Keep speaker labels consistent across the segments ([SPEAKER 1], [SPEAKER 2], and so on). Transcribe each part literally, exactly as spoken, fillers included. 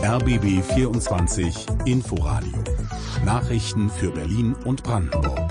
[SPEAKER 1] R B B vierundzwanzig Inforadio. Nachrichten für Berlin und Brandenburg.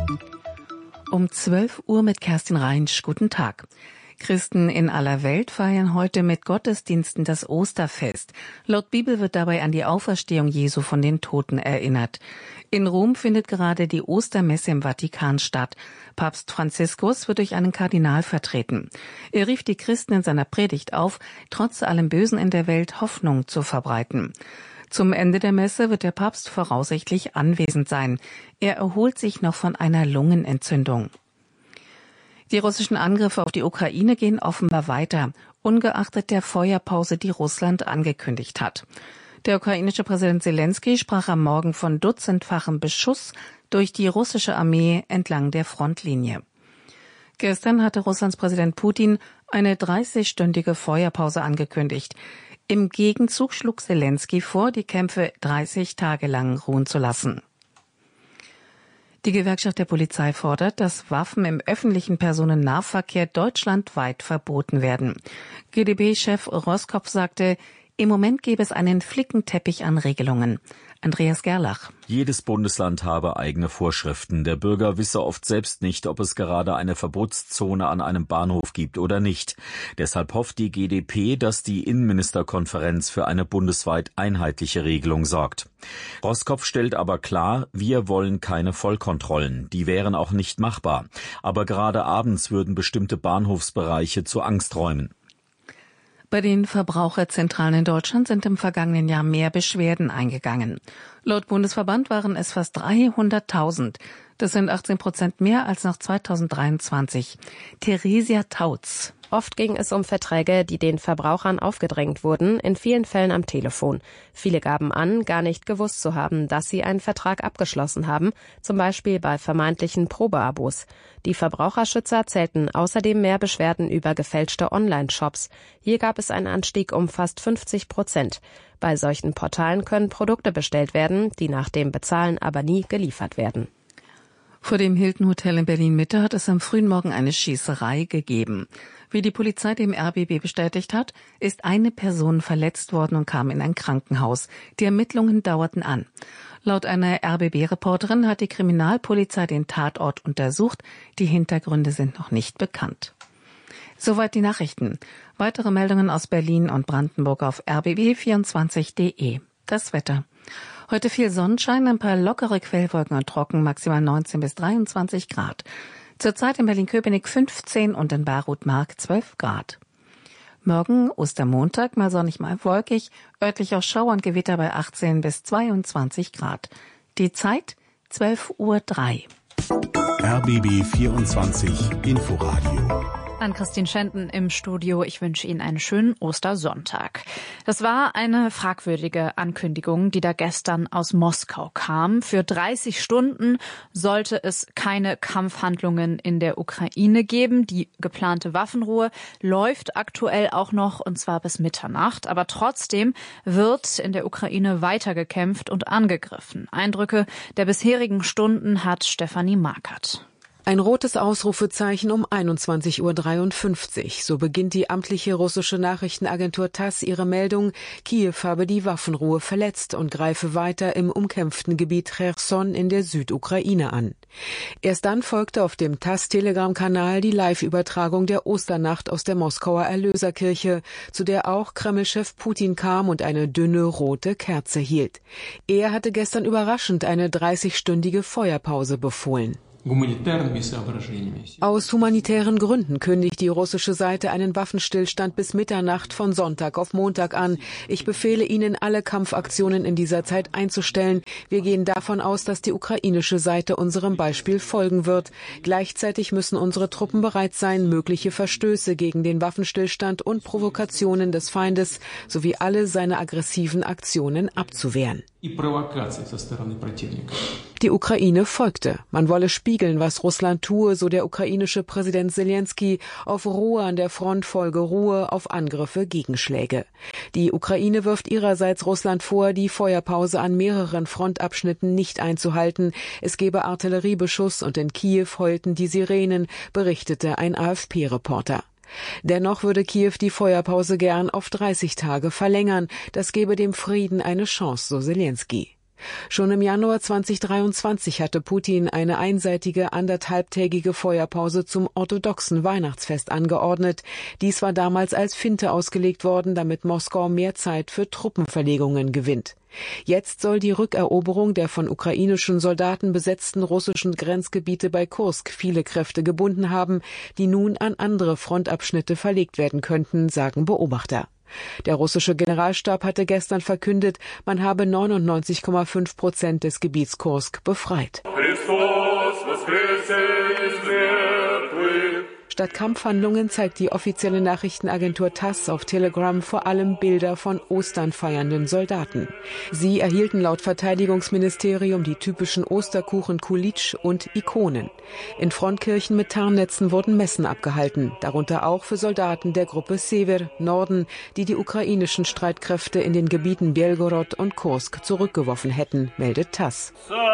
[SPEAKER 2] Um zwölf Uhr mit Kerstin Reinsch. Guten Tag. Christen in aller Welt feiern heute mit Gottesdiensten das Osterfest. Laut Bibel wird dabei an die Auferstehung Jesu von den Toten erinnert. In Rom findet gerade die Ostermesse im Vatikan statt. Papst Franziskus wird durch einen Kardinal vertreten. Er rief die Christen in seiner Predigt auf, trotz allem Bösen in der Welt Hoffnung zu verbreiten. Zum Ende der Messe wird der Papst voraussichtlich anwesend sein. Er erholt sich noch von einer Lungenentzündung. Die russischen Angriffe auf die Ukraine gehen offenbar weiter, ungeachtet der Feuerpause, die Russland angekündigt hat. Der ukrainische Präsident Selenskyj sprach am Morgen von dutzendfachem Beschuss durch die russische Armee entlang der Frontlinie. Gestern hatte Russlands Präsident Putin eine dreißigstündige Feuerpause angekündigt. Im Gegenzug schlug Selenskyj vor, die Kämpfe dreißig Tage lang ruhen zu lassen. Die Gewerkschaft der Polizei fordert, dass Waffen im öffentlichen Personennahverkehr deutschlandweit verboten werden. G d B-Chef Roskopf sagte, im Moment gäbe es einen Flickenteppich an Regelungen. Andreas Gerlach.
[SPEAKER 3] Jedes Bundesland habe eigene Vorschriften. Der Bürger wisse oft selbst nicht, ob es gerade eine Verbotszone an einem Bahnhof gibt oder nicht. Deshalb hofft die G d P, dass die Innenministerkonferenz für eine bundesweit einheitliche Regelung sorgt. Roskopf stellt aber klar, wir wollen keine Vollkontrollen. Die wären auch nicht machbar. Aber gerade abends würden bestimmte Bahnhofsbereiche zu Angsträumen.
[SPEAKER 2] Bei den Verbraucherzentralen in Deutschland sind im vergangenen Jahr mehr Beschwerden eingegangen. Laut Bundesverband waren es fast dreihunderttausend. Das sind achtzehn Prozent mehr als noch zweitausenddreiundzwanzig. Theresia Tautz.
[SPEAKER 4] Oft ging es um Verträge, die den Verbrauchern aufgedrängt wurden, in vielen Fällen am Telefon. Viele gaben an, gar nicht gewusst zu haben, dass sie einen Vertrag abgeschlossen haben, zum Beispiel bei vermeintlichen Probeabos. Die Verbraucherschützer zählten außerdem mehr Beschwerden über gefälschte Online-Shops. Hier gab es einen Anstieg um fast fünfzig Prozent. Bei solchen Portalen können Produkte bestellt werden, die nach dem Bezahlen aber nie geliefert werden.
[SPEAKER 2] Vor dem Hilton Hotel in Berlin-Mitte hat es am frühen Morgen eine Schießerei gegeben. Wie die Polizei dem R B B bestätigt hat, ist eine Person verletzt worden und kam in ein Krankenhaus. Die Ermittlungen dauerten an. Laut einer R B B-Reporterin hat die Kriminalpolizei den Tatort untersucht. Die Hintergründe sind noch nicht bekannt. Soweit die Nachrichten. Weitere Meldungen aus Berlin und Brandenburg auf r b b vierundzwanzig punkt de. Das Wetter. Heute viel Sonnenschein, ein paar lockere Quellwolken und trocken, maximal neunzehn bis dreiundzwanzig Grad. Zurzeit in Berlin-Köpenick fünfzehn und in Baruth-Mark zwölf Grad. Morgen, Ostermontag, mal sonnig, mal wolkig, örtlich auch Schauer und Gewitter bei achtzehn bis zweiundzwanzig Grad. Die Zeit zwölf Uhr drei.
[SPEAKER 1] R B B vierundzwanzig Inforadio.
[SPEAKER 5] An Christine Schenten im Studio. Ich wünsche Ihnen einen schönen Ostersonntag. Das war eine fragwürdige Ankündigung, die da gestern aus Moskau kam. Für dreißig Stunden sollte es keine Kampfhandlungen in der Ukraine geben. Die geplante Waffenruhe läuft aktuell auch noch, und zwar bis Mitternacht. Aber trotzdem wird in der Ukraine weitergekämpft und angegriffen. Eindrücke der bisherigen Stunden hat Stefanie Markert.
[SPEAKER 6] Ein rotes Ausrufezeichen um einundzwanzig Uhr dreiundfünfzig. So beginnt die amtliche russische Nachrichtenagentur TASS ihre Meldung, Kiew habe die Waffenruhe verletzt und greife weiter im umkämpften Gebiet Cherson in der Südukraine an. Erst dann folgte auf dem TASS-Telegram-Kanal die Live-Übertragung der Osternacht aus der Moskauer Erlöserkirche, zu der auch Kreml-Chef Putin kam und eine dünne rote Kerze hielt. Er hatte gestern überraschend eine dreißigstündige Feuerpause befohlen. Aus humanitären Gründen kündigt die russische Seite einen Waffenstillstand bis Mitternacht von Sonntag auf Montag an. Ich befehle Ihnen, alle Kampfaktionen in dieser Zeit einzustellen. Wir gehen davon aus, dass die ukrainische Seite unserem Beispiel folgen wird. Gleichzeitig müssen unsere Truppen bereit sein, mögliche Verstöße gegen den Waffenstillstand und Provokationen des Feindes sowie alle seine aggressiven Aktionen abzuwehren. Die Ukraine folgte. Man wolle spiegeln, was Russland tue, so der ukrainische Präsident Selenskyj. Auf Ruhe an der Front folge Ruhe, auf Angriffe Gegenschläge. Die Ukraine wirft ihrerseits Russland vor, die Feuerpause an mehreren Frontabschnitten nicht einzuhalten. Es gebe Artilleriebeschuss und in Kiew heulten die Sirenen, berichtete ein A F P-Reporter. Dennoch würde Kiew die Feuerpause gern auf dreißig Tage verlängern. Das gebe dem Frieden eine Chance, so Selenskyj. Schon im Januar zweitausenddreiundzwanzig hatte Putin eine einseitige anderthalbtägige Feuerpause zum orthodoxen Weihnachtsfest angeordnet. Dies war damals als Finte ausgelegt worden, damit Moskau mehr Zeit für Truppenverlegungen gewinnt. Jetzt soll die Rückeroberung der von ukrainischen Soldaten besetzten russischen Grenzgebiete bei Kursk viele Kräfte gebunden haben, die nun an andere Frontabschnitte verlegt werden könnten, sagen Beobachter. Der russische Generalstab hatte gestern verkündet, man habe neunundneunzig Komma fünf Prozent des Gebiets Kursk befreit. Statt Kampfhandlungen zeigt die offizielle Nachrichtenagentur TASS auf Telegram vor allem Bilder von Ostern feiernden Soldaten. Sie erhielten laut Verteidigungsministerium die typischen Osterkuchen Kulitsch und Ikonen. In Frontkirchen mit Tarnnetzen wurden Messen abgehalten, darunter auch für Soldaten der Gruppe Sever, Norden, die die ukrainischen Streitkräfte in den Gebieten Belgorod und Kursk zurückgeworfen hätten, meldet TASS.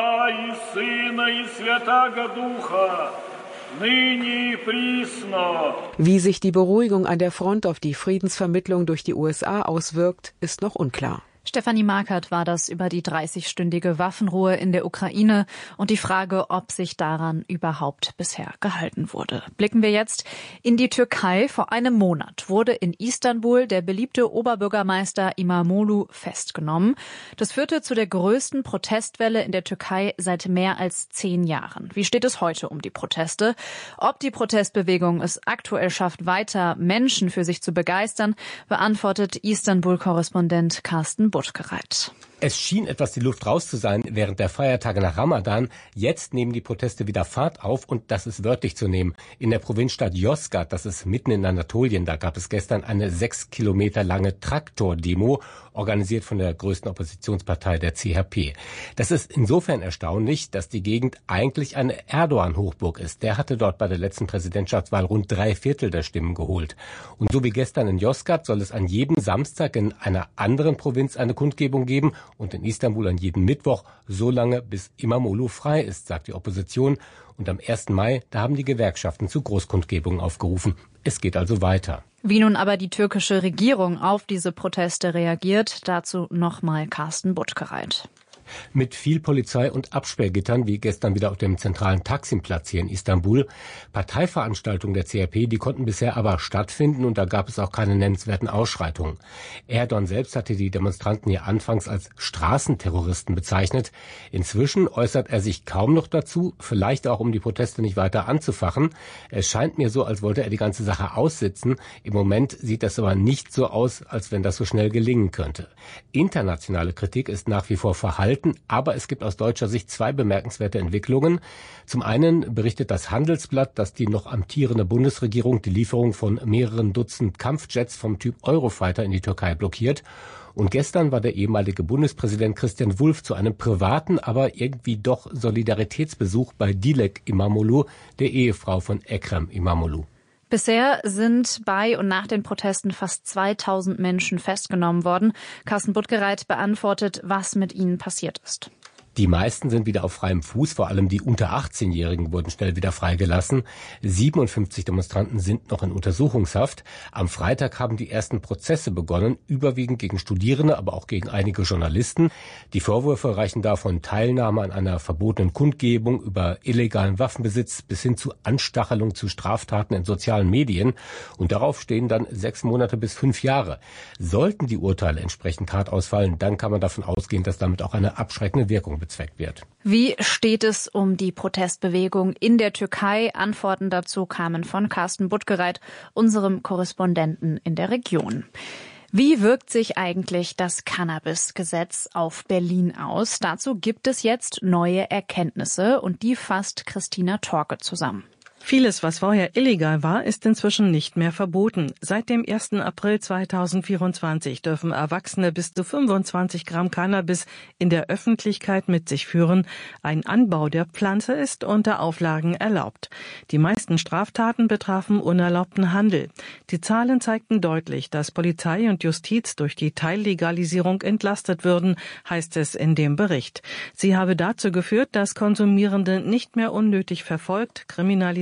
[SPEAKER 6] Wie sich die Beruhigung an der Front auf die Friedensvermittlung durch die U S A auswirkt, ist noch unklar.
[SPEAKER 5] Stefanie Markert war das über die dreißigstündige Waffenruhe in der Ukraine und die Frage, ob sich daran überhaupt bisher gehalten wurde. Blicken wir jetzt in die Türkei. Vor einem Monat wurde in Istanbul der beliebte Oberbürgermeister İmamoğlu festgenommen. Das führte zu der größten Protestwelle in der Türkei seit mehr als zehn Jahren. Wie steht es heute um die Proteste? Ob die Protestbewegung es aktuell schafft, weiter Menschen für sich zu begeistern, beantwortet Istanbul-Korrespondent Carsten Buttgereit.
[SPEAKER 7] Es schien etwas die Luft raus zu sein während der Feiertage nach Ramadan. Jetzt nehmen die Proteste wieder Fahrt auf und das ist wörtlich zu nehmen. In der Provinzstadt Yozgat, das ist mitten in Anatolien, da gab es gestern eine sechs Kilometer lange Traktordemo, organisiert von der größten Oppositionspartei, der C H P. Das ist insofern erstaunlich, dass die Gegend eigentlich eine Erdogan-Hochburg ist. Der hatte dort bei der letzten Präsidentschaftswahl rund drei Viertel der Stimmen geholt. Und so wie gestern in Yozgat soll es an jedem Samstag in einer anderen Provinz eine Kundgebung geben und in Istanbul an jedem Mittwoch, so lange bis İmamoğlu frei ist, sagt die Opposition. Und am ersten Mai, da haben die Gewerkschaften zu Großkundgebungen aufgerufen. Es geht also weiter.
[SPEAKER 5] Wie nun aber die türkische Regierung auf diese Proteste reagiert, dazu nochmal Carsten Buttgereit.
[SPEAKER 7] Mit viel Polizei und Absperrgittern, wie gestern wieder auf dem zentralen Taksimplatz hier in Istanbul. Parteiveranstaltungen der C H P, die konnten bisher aber stattfinden und da gab es auch keine nennenswerten Ausschreitungen. Erdogan selbst hatte die Demonstranten hier anfangs als Straßenterroristen bezeichnet. Inzwischen äußert er sich kaum noch dazu, vielleicht auch um die Proteste nicht weiter anzufachen. Es scheint mir so, als wollte er die ganze Sache aussitzen. Im Moment sieht das aber nicht so aus, als wenn das so schnell gelingen könnte. Internationale Kritik ist nach wie vor verhalten. Aber es gibt aus deutscher Sicht zwei bemerkenswerte Entwicklungen. Zum einen berichtet das Handelsblatt, dass die noch amtierende Bundesregierung die Lieferung von mehreren Dutzend Kampfjets vom Typ Eurofighter in die Türkei blockiert. Und gestern war der ehemalige Bundespräsident Christian Wulff zu einem privaten, aber irgendwie doch Solidaritätsbesuch bei Dilek İmamoğlu, der Ehefrau von Ekrem İmamoğlu.
[SPEAKER 5] Bisher sind bei und nach den Protesten fast zweitausend Menschen festgenommen worden. Carsten Buttgereit beantwortet, was mit ihnen passiert ist.
[SPEAKER 7] Die meisten sind wieder auf freiem Fuß, vor allem die unter achtzehnjährigen wurden schnell wieder freigelassen. siebenundfünfzig Demonstranten sind noch in Untersuchungshaft. Am Freitag haben die ersten Prozesse begonnen, überwiegend gegen Studierende, aber auch gegen einige Journalisten. Die Vorwürfe reichen da von Teilnahme an einer verbotenen Kundgebung über illegalen Waffenbesitz bis hin zu Anstachelung zu Straftaten in sozialen Medien. Und darauf stehen dann sechs Monate bis fünf Jahre. Sollten die Urteile entsprechend hart ausfallen, dann kann man davon ausgehen, dass damit auch eine abschreckende Wirkung bezweckt wird.
[SPEAKER 5] Wie steht es um die Protestbewegung in der Türkei? Antworten dazu kamen von Carsten Buttgereit, unserem Korrespondenten in der Region. Wie wirkt sich eigentlich das Cannabis-Gesetz auf Berlin aus? Dazu gibt es jetzt neue Erkenntnisse und die fasst Christina Torke zusammen.
[SPEAKER 8] Vieles, was vorher illegal war, ist inzwischen nicht mehr verboten. Seit dem ersten April zweitausendvierundzwanzig dürfen Erwachsene bis zu fünfundzwanzig Gramm Cannabis in der Öffentlichkeit mit sich führen. Ein Anbau der Pflanze ist unter Auflagen erlaubt. Die meisten Straftaten betrafen unerlaubten Handel. Die Zahlen zeigten deutlich, dass Polizei und Justiz durch die Teillegalisierung entlastet würden, heißt es in dem Bericht. Sie habe dazu geführt, dass Konsumierende nicht mehr unnötig verfolgt, kriminalisiert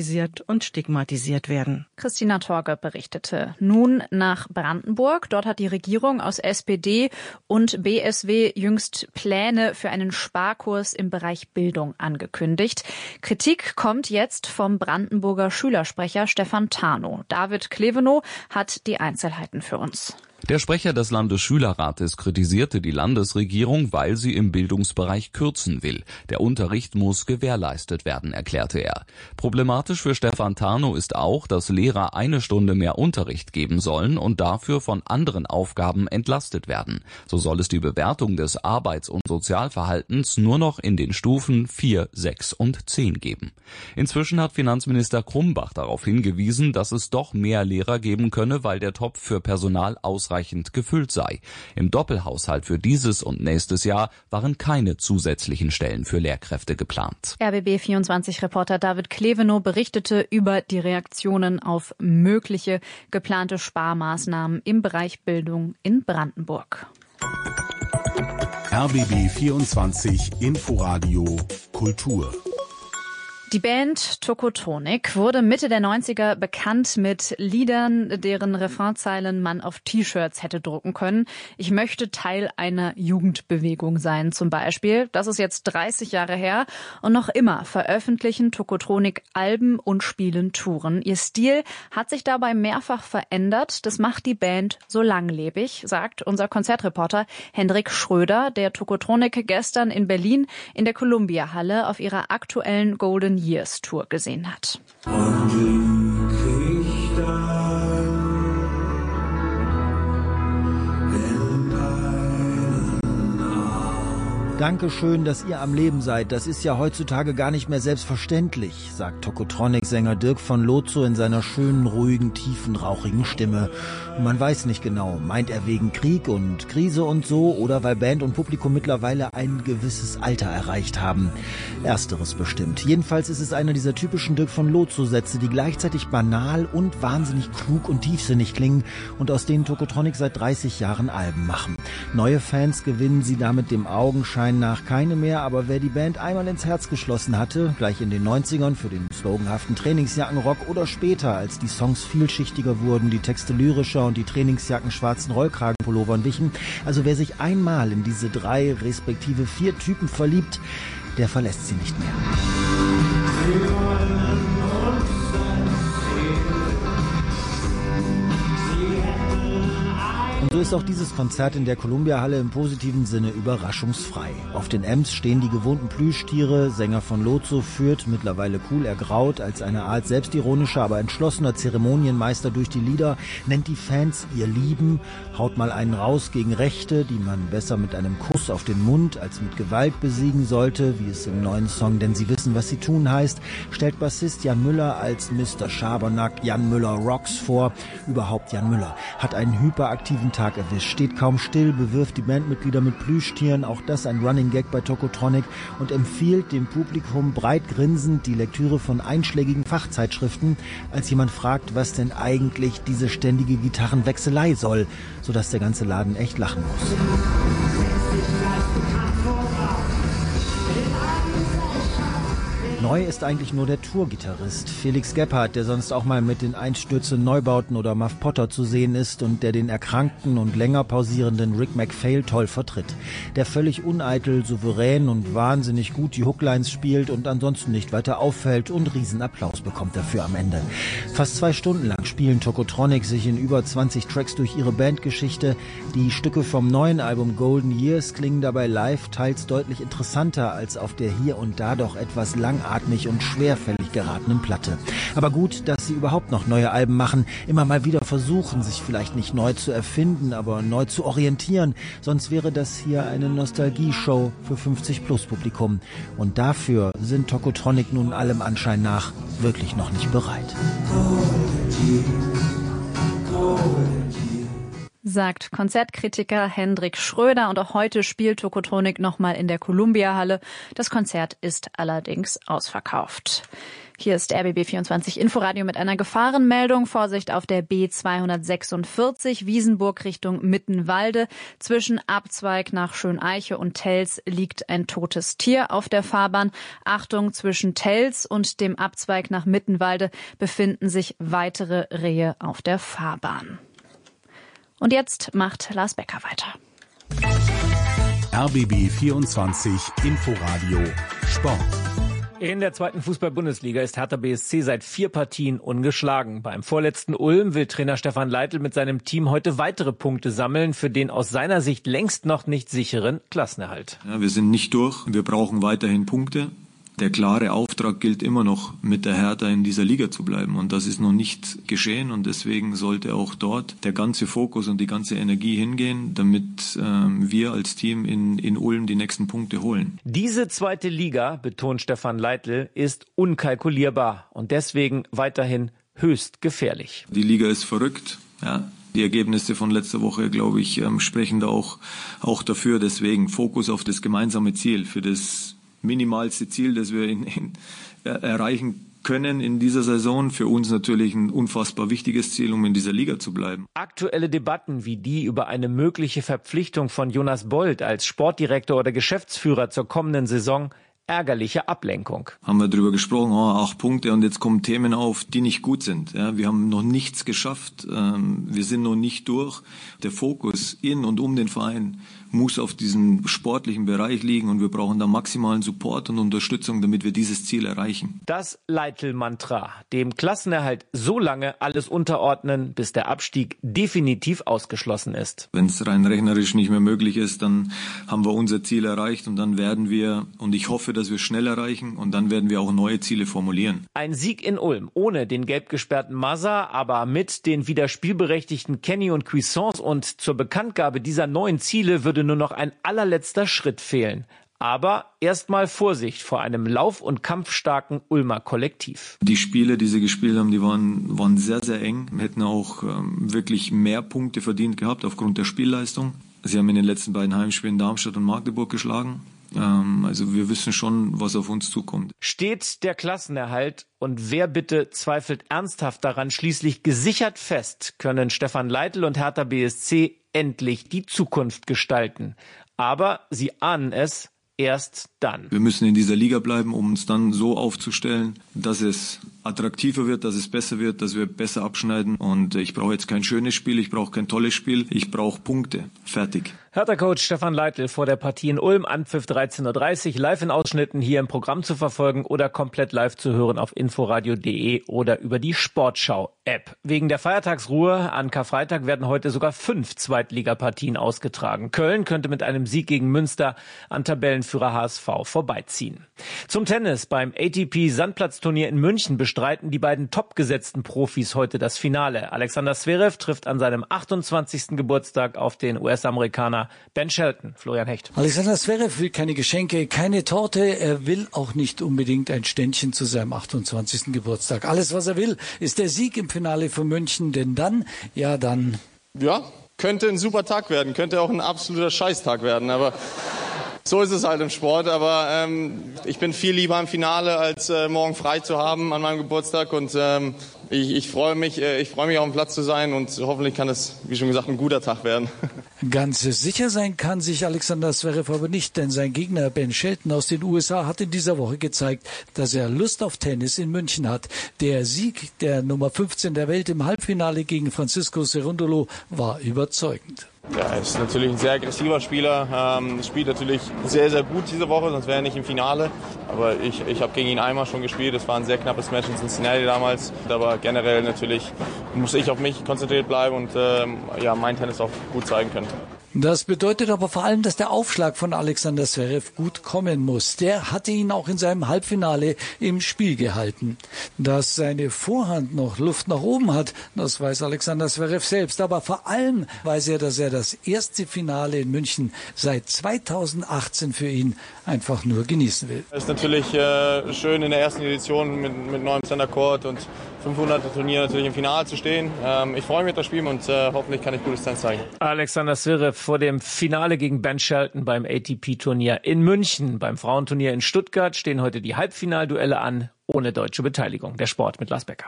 [SPEAKER 8] kritisiert und stigmatisiert werden.
[SPEAKER 5] Christina Torge berichtete. Nun nach Brandenburg. Dort hat die Regierung aus S P D und B S W jüngst Pläne für einen Sparkurs im Bereich Bildung angekündigt. Kritik kommt jetzt vom Brandenburger Schülersprecher Stefan Tarnow. David Klevenow hat die Einzelheiten für uns.
[SPEAKER 9] Der Sprecher des Landesschülerrates kritisierte die Landesregierung, weil sie im Bildungsbereich kürzen will. Der Unterricht muss gewährleistet werden, erklärte er. Problematisch für Stefan Tarnow ist auch, dass Lehrer eine Stunde mehr Unterricht geben sollen und dafür von anderen Aufgaben entlastet werden. So soll es die Bewertung des Arbeits- und Sozialverhaltens nur noch in den Stufen vier, sechs und zehn geben. Inzwischen hat Finanzminister Krumbach darauf hingewiesen, dass es doch mehr Lehrer geben könne, weil der Topf für Personal ausreichend ausreichend gefüllt sei. Im Doppelhaushalt für dieses und nächstes Jahr waren keine zusätzlichen Stellen für Lehrkräfte geplant.
[SPEAKER 5] R B B vierundzwanzig-Reporter David Klevenow berichtete über die Reaktionen auf mögliche geplante Sparmaßnahmen im Bereich Bildung in Brandenburg.
[SPEAKER 1] R B B vierundzwanzig Inforadio Kultur.
[SPEAKER 5] Die Band Tokotronic wurde Mitte der neunziger bekannt mit Liedern, deren Refrainzeilen man auf T-Shirts hätte drucken können. Ich möchte Teil einer Jugendbewegung sein zum Beispiel. Das ist jetzt dreißig Jahre her und noch immer veröffentlichen Tokotronic Alben und spielen Touren. Ihr Stil hat sich dabei mehrfach verändert. Das macht die Band so langlebig, sagt unser Konzertreporter Hendrik Schröder, der Tokotronic gestern in Berlin in der Columbia-Halle auf ihrer aktuellen Golden Years Tour gesehen hat.
[SPEAKER 10] Dankeschön, dass ihr am Leben seid. Das ist ja heutzutage gar nicht mehr selbstverständlich, sagt Tokotronic-Sänger Dirk von Lozo in seiner schönen, ruhigen, tiefen, rauchigen Stimme. Und man weiß nicht genau, meint er wegen Krieg und Krise und so oder weil Band und Publikum mittlerweile ein gewisses Alter erreicht haben. Ersteres bestimmt. Jedenfalls ist es einer dieser typischen Dirk von Lozo-Sätze, die gleichzeitig banal und wahnsinnig klug und tiefsinnig klingen und aus denen Tokotronic seit dreißig Jahren Alben machen. Neue Fans gewinnen sie damit dem Augenschein nach keine mehr, aber wer die Band einmal ins Herz geschlossen hatte, gleich in den neunzigern für den sloganhaften Trainingsjackenrock oder später, als die Songs vielschichtiger wurden, die Texte lyrischer und die Trainingsjacken schwarzen Rollkragenpullovern wichen, also wer sich einmal in diese drei respektive vier Typen verliebt, der verlässt sie nicht mehr. Und so ist auch dieses Konzert in der Columbia-Halle im positiven Sinne überraschungsfrei. Auf den Ems stehen die gewohnten Plüschtiere. Sänger von Lozo führt, mittlerweile cool ergraut, als eine Art selbstironischer, aber entschlossener Zeremonienmeister durch die Lieder, nennt die Fans ihr Lieben, haut mal einen raus gegen Rechte, die man besser mit einem Kuss auf den Mund als mit Gewalt besiegen sollte, wie es im neuen Song Denn sie wissen, was sie tun heißt, stellt Bassist Jan Müller als Mister Schabernack Jan Müller Rocks vor. Überhaupt Jan Müller hat einen hyperaktiven Tag erwischt, steht kaum still, bewirft die Bandmitglieder mit Plüschtieren, auch das ein Running Gag bei Tokotronic, und empfiehlt dem Publikum breit grinsend die Lektüre von einschlägigen Fachzeitschriften, als jemand fragt, was denn eigentlich diese ständige Gitarrenwechselei soll, sodass der ganze Laden echt lachen muss. Neu ist eigentlich nur der Tourgitarrist Felix Gebhardt, der sonst auch mal mit den Einstürzen Neubauten oder Muff Potter zu sehen ist und der den erkrankten und länger pausierenden Rick MacPhail toll vertritt. Der völlig uneitel, souverän und wahnsinnig gut die Hooklines spielt und ansonsten nicht weiter auffällt und Riesenapplaus bekommt dafür am Ende. Fast zwei Stunden lang spielen Tokotronic sich in über zwanzig Tracks durch ihre Bandgeschichte. Die Stücke vom neuen Album Golden Years klingen dabei live teils deutlich interessanter als auf der hier und da doch etwas langatmig und schwerfällig geratenen Platte. Aber gut, dass sie überhaupt noch neue Alben machen, immer mal wieder versuchen, sich vielleicht nicht neu zu erfinden, aber neu zu orientieren. Sonst wäre das hier eine Nostalgie-Show für fünfzig Plus Publikum. Und dafür sind Tokotronic nun allem Anschein nach wirklich noch nicht bereit.
[SPEAKER 5] Sagt Konzertkritiker Hendrik Schröder, und auch heute spielt Tokotronic nochmal in der Columbia-Halle. Das Konzert ist allerdings ausverkauft. Hier ist R B B vierundzwanzig Inforadio mit einer Gefahrenmeldung. Vorsicht auf der B zweihundertsechsundvierzig Wiesenburg Richtung Mittenwalde. Zwischen Abzweig nach Schöneiche und Tels liegt ein totes Tier auf der Fahrbahn. Achtung, zwischen Tels und dem Abzweig nach Mittenwalde befinden sich weitere Rehe auf der Fahrbahn. Und jetzt macht Lars Becker weiter.
[SPEAKER 1] R B B vierundzwanzig Inforadio Sport.
[SPEAKER 11] In der zweiten Fußball-Bundesliga ist Hertha B S C seit vier Partien ungeschlagen. Beim vorletzten Ulm will Trainer Stefan Leitl mit seinem Team heute weitere Punkte sammeln für den aus seiner Sicht längst noch nicht sicheren Klassenerhalt.
[SPEAKER 12] Ja, wir sind nicht durch. Wir brauchen weiterhin Punkte. Der klare Auftrag gilt immer noch, mit der Hertha in dieser Liga zu bleiben. Und das ist noch nicht geschehen. Und deswegen sollte auch dort der ganze Fokus und die ganze Energie hingehen, damit ähm, wir als Team in, in Ulm die nächsten Punkte holen.
[SPEAKER 11] Diese zweite Liga, betont Stefan Leitl, ist unkalkulierbar und deswegen weiterhin höchst gefährlich.
[SPEAKER 12] Die Liga ist verrückt, ja. Die Ergebnisse von letzter Woche, glaube ich, ähm, sprechen da auch, auch dafür. Deswegen Fokus auf das gemeinsame Ziel, für das minimalste Ziel, das wir in, in, äh, erreichen können in dieser Saison. Für uns natürlich ein unfassbar wichtiges Ziel, um in dieser Liga zu bleiben.
[SPEAKER 11] Aktuelle Debatten wie die über eine mögliche Verpflichtung von Jonas Bold als Sportdirektor oder Geschäftsführer zur kommenden Saison, ärgerliche Ablenkung.
[SPEAKER 12] Haben wir darüber gesprochen, oh, acht Punkte und jetzt kommen Themen auf, die nicht gut sind. Ja, wir haben noch nichts geschafft, ähm, wir sind noch nicht durch. Der Fokus in und um den Verein muss auf diesem sportlichen Bereich liegen und wir brauchen da maximalen Support und Unterstützung, damit wir dieses Ziel erreichen.
[SPEAKER 11] Das Leitl-Mantra, dem Klassenerhalt so lange alles unterordnen, bis der Abstieg definitiv ausgeschlossen ist.
[SPEAKER 12] Wenn es rein rechnerisch nicht mehr möglich ist, dann haben wir unser Ziel erreicht und dann werden wir, und ich hoffe, dass wir schnell erreichen, und dann werden wir auch neue Ziele formulieren.
[SPEAKER 11] Ein Sieg in Ulm ohne den gelb gesperrten Mazza, aber mit den wieder spielberechtigten Kenny und Cuisance, und zur Bekanntgabe dieser neuen Ziele würde nur noch ein allerletzter Schritt fehlen. Aber erstmal Vorsicht vor einem lauf- und kampfstarken Ulmer Kollektiv.
[SPEAKER 12] Die Spiele, die sie gespielt haben, die waren, waren sehr, sehr eng. Hätten auch ähm, wirklich mehr Punkte verdient gehabt aufgrund der Spielleistung. Sie haben in den letzten beiden Heimspielen Darmstadt und Magdeburg geschlagen. Ähm, also wir wissen schon, was auf uns zukommt.
[SPEAKER 11] Steht der Klassenerhalt, und wer bitte zweifelt ernsthaft daran, schließlich gesichert fest, können Stefan Leitl und Hertha B S C endlich die Zukunft gestalten. Aber sie ahnen es erst dann.
[SPEAKER 12] Wir müssen in dieser Liga bleiben, um uns dann so aufzustellen, dass es attraktiver wird, dass es besser wird, dass wir besser abschneiden. Und ich brauche jetzt kein schönes Spiel, ich brauche kein tolles Spiel, ich brauche Punkte. Fertig.
[SPEAKER 11] Hertha-Coach Stefan Leitl vor der Partie in Ulm, Anpfiff dreizehn Uhr dreißig, live in Ausschnitten hier im Programm zu verfolgen oder komplett live zu hören auf inforadio punkt de oder über die Sportschau-App. Wegen der Feiertagsruhe an Karfreitag werden heute sogar fünf Zweitligapartien ausgetragen. Köln könnte mit einem Sieg gegen Münster an Tabellenführer H S V vorbeiziehen. Zum Tennis. Beim A T P-Sandplatzturnier in München bestreiten die beiden topgesetzten Profis heute das Finale. Alexander Zverev trifft an seinem achtundzwanzigsten Geburtstag auf den U S-Amerikaner Ben Shelton. Florian Hecht.
[SPEAKER 13] Alexander Zverev will keine Geschenke, keine Torte. Er will auch nicht unbedingt ein Ständchen zu seinem achtundzwanzigsten Geburtstag. Alles, was er will, ist der Sieg im Finale von München. Denn dann, ja dann...
[SPEAKER 14] Ja, könnte ein super Tag werden. Könnte auch ein absoluter Scheißtag werden. Aber... So ist es halt im Sport, aber ähm, ich bin viel lieber im Finale, als äh, morgen frei zu haben an meinem Geburtstag, und ähm, ich, ich freue mich, äh, ich freue mich auf dem Platz zu sein, und hoffentlich kann es, wie schon gesagt, ein guter Tag werden.
[SPEAKER 13] Ganz sicher sein kann sich Alexander Zverev aber nicht, denn sein Gegner Ben Shelton aus den U S A hat in dieser Woche gezeigt, dass er Lust auf Tennis in München hat. Der Sieg der Nummer fünfzehn der Welt im Halbfinale gegen Francisco Cerundolo war überzeugend.
[SPEAKER 14] Ja, er ist natürlich ein sehr aggressiver Spieler, ähm, spielt natürlich sehr, sehr gut diese Woche, sonst wäre er nicht im Finale. Aber ich, ich habe gegen ihn einmal schon gespielt, das war ein sehr knappes Match in Cincinnati damals. Aber generell natürlich muss ich auf mich konzentriert bleiben und ähm, ja, mein Tennis auch gut zeigen können.
[SPEAKER 13] Das bedeutet aber vor allem, dass der Aufschlag von Alexander Zverev gut kommen muss. Der hatte ihn auch in seinem Halbfinale im Spiel gehalten. Dass seine Vorhand noch Luft nach oben hat, das weiß Alexander Zverev selbst. Aber vor allem weiß er, dass er das erste Finale in München seit zweitausendachtzehn für ihn einfach nur genießen will.
[SPEAKER 14] Es ist natürlich äh, schön in der ersten Edition mit, mit neuem Center Court und fünfhunderter Turnier natürlich im Finale zu stehen. Ähm, ich freue mich auf das Spiel und äh, hoffentlich kann ich gutes Tennis zeigen.
[SPEAKER 11] Alexander Zverev vor dem Finale gegen Ben Shelton beim A T P-Turnier in München. Beim Frauenturnier in Stuttgart stehen heute die Halbfinalduelle an, ohne deutsche Beteiligung. Der Sport mit Lars Becker.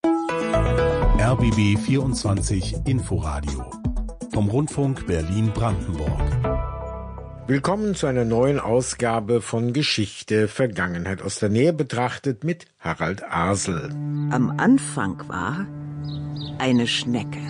[SPEAKER 1] R B B vierundzwanzig Inforadio vom Rundfunk Berlin-Brandenburg.
[SPEAKER 15] Willkommen zu einer neuen Ausgabe von Geschichte, Vergangenheit aus der Nähe betrachtet mit Harald Asel.
[SPEAKER 16] Am Anfang war eine Schnecke.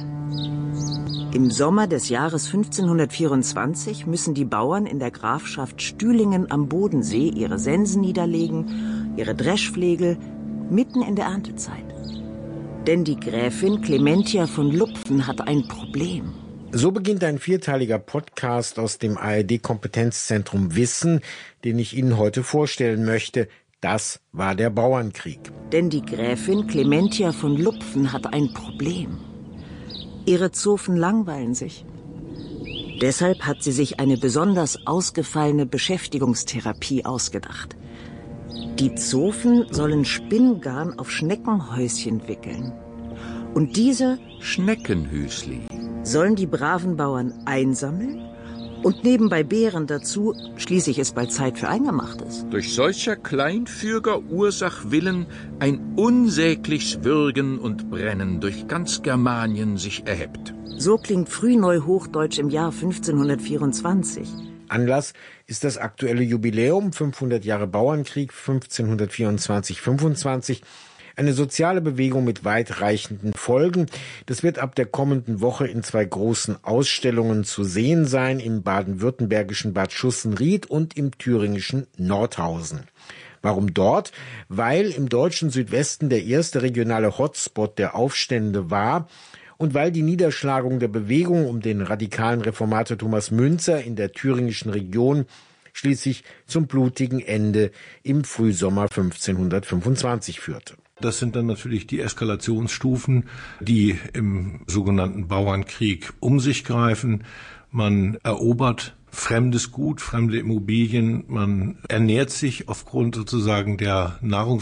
[SPEAKER 16] Im Sommer des Jahres fünfzehnhundertvierundzwanzig müssen die Bauern in der Grafschaft Stühlingen am Bodensee ihre Sensen niederlegen, ihre Dreschflegel, mitten in der Erntezeit. Denn die Gräfin Clementia von Lupfen hat ein Problem.
[SPEAKER 15] So beginnt ein vierteiliger Podcast aus dem A R D-Kompetenzzentrum Wissen, den ich Ihnen heute vorstellen möchte. Das war der Bauernkrieg.
[SPEAKER 16] Denn die Gräfin Clementia von Lupfen hat ein Problem. Ihre Zofen langweilen sich. Deshalb hat sie sich eine besonders ausgefallene Beschäftigungstherapie ausgedacht. Die Zofen sollen Spinngarn auf Schneckenhäuschen wickeln. Und diese
[SPEAKER 17] Schneckenhüsli
[SPEAKER 16] sollen die braven Bauern einsammeln und nebenbei Beeren dazu, schließlich ist bald Zeit für Eingemachtes.
[SPEAKER 17] Durch solcher Kleinfüger Ursach willen ein unsägliches Würgen und Brennen durch ganz Germanien sich erhebt.
[SPEAKER 16] So klingt Frühneuhochdeutsch im Jahr fünfzehnhundertvierundzwanzig.
[SPEAKER 15] Anlass ist das aktuelle Jubiläum, fünfhundert Jahre Bauernkrieg, fünfzehnhundertvierundzwanzig fünfundzwanzig. Eine soziale Bewegung mit weitreichenden Folgen. Das wird ab der kommenden Woche in zwei großen Ausstellungen zu sehen sein, im baden-württembergischen Bad Schussenried und im thüringischen Nordhausen. Warum dort? Weil im deutschen Südwesten der erste regionale Hotspot der Aufstände war und weil die Niederschlagung der Bewegung um den radikalen Reformator Thomas Müntzer in der thüringischen Region schließlich zum blutigen Ende im Frühsommer fünfzehnhundertfünfundzwanzig führte.
[SPEAKER 18] Das sind dann natürlich die Eskalationsstufen, die im sogenannten Bauernkrieg um sich greifen. Man erobert fremdes Gut, fremde Immobilien. Man ernährt sich aufgrund sozusagen der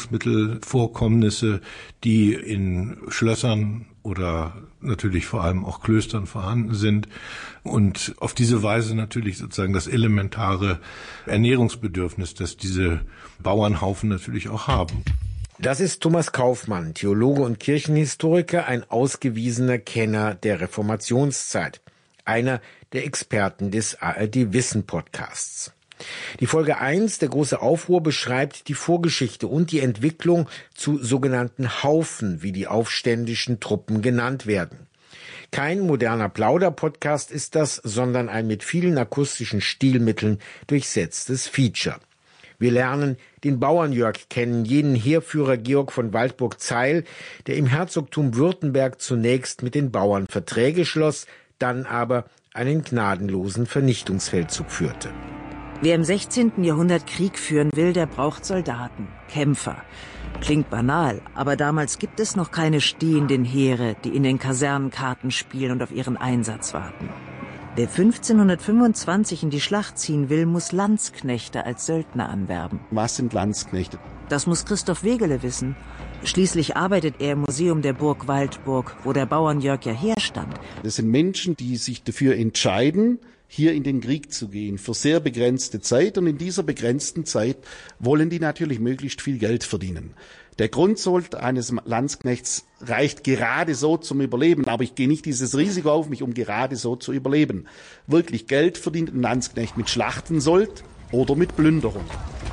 [SPEAKER 18] Nahrungsmittelvorkommnisse, die in Schlössern oder natürlich vor allem auch Klöstern vorhanden sind. Und auf diese Weise natürlich sozusagen das elementare Ernährungsbedürfnis, das diese Bauernhaufen natürlich auch haben.
[SPEAKER 15] Das ist Thomas Kaufmann, Theologe und Kirchenhistoriker, ein ausgewiesener Kenner der Reformationszeit, einer der Experten des A R D-Wissen-Podcasts. Die Folge eins, der große Aufruhr, beschreibt die Vorgeschichte und die Entwicklung zu sogenannten Haufen, wie die aufständischen Truppen genannt werden. Kein moderner Plauder-Podcast ist das, sondern ein mit vielen akustischen Stilmitteln durchsetztes Feature. Wir lernen den Bauernjörg kennen, jenen Heerführer Georg von Waldburg-Zeil, der im Herzogtum Württemberg zunächst mit den Bauern Verträge schloss, dann aber einen gnadenlosen Vernichtungsfeldzug führte.
[SPEAKER 16] Wer im sechzehnten Jahrhundert Krieg führen will, der braucht Soldaten, Kämpfer. Klingt banal, aber damals gibt es noch keine stehenden Heere, die in den Kasernen Karten spielen und auf ihren Einsatz warten. Wer fünfzehnhundertfünfundzwanzig in die Schlacht ziehen will, muss Landsknechte als Söldner anwerben.
[SPEAKER 19] Was sind Landsknechte?
[SPEAKER 16] Das muss Christoph Wegele wissen. Schließlich arbeitet er im Museum der Burg Waldburg, wo der Bauernjörg ja herstammt.
[SPEAKER 19] Das sind Menschen, die sich dafür entscheiden, hier in den Krieg zu gehen, für sehr begrenzte Zeit. Und in dieser begrenzten Zeit wollen die natürlich möglichst viel Geld verdienen. Der Grundsold eines Landsknechts reicht gerade so zum Überleben, aber ich gehe nicht dieses Risiko auf mich, um gerade so zu überleben. Wirklich Geld verdient ein Landsknecht mit Schlachtensold oder mit Plünderung.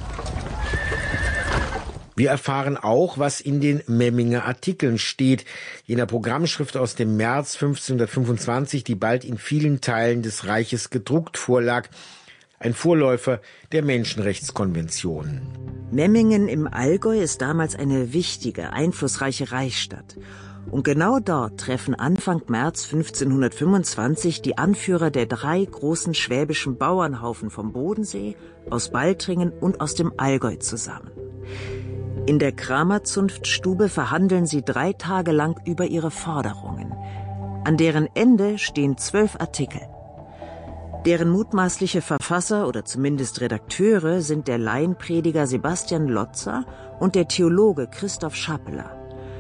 [SPEAKER 15] Wir erfahren auch, was in den Memminger Artikeln steht, jener Programmschrift aus dem März fünfzehnhundertfünfundzwanzig, die bald in vielen Teilen des Reiches gedruckt vorlag. Ein Vorläufer der Menschenrechtskonvention.
[SPEAKER 16] Memmingen im Allgäu ist damals eine wichtige, einflussreiche Reichsstadt. Und genau dort treffen Anfang März fünfzehnhundertfünfundzwanzig die Anführer der drei großen schwäbischen Bauernhaufen vom Bodensee, aus Baltringen und aus dem Allgäu zusammen. In der Kramerzunftstube verhandeln sie drei Tage lang über ihre Forderungen. An deren Ende stehen zwölf Artikel. Deren mutmaßliche Verfasser oder zumindest Redakteure sind der Laienprediger Sebastian Lotzer und der Theologe Christoph Schappeler.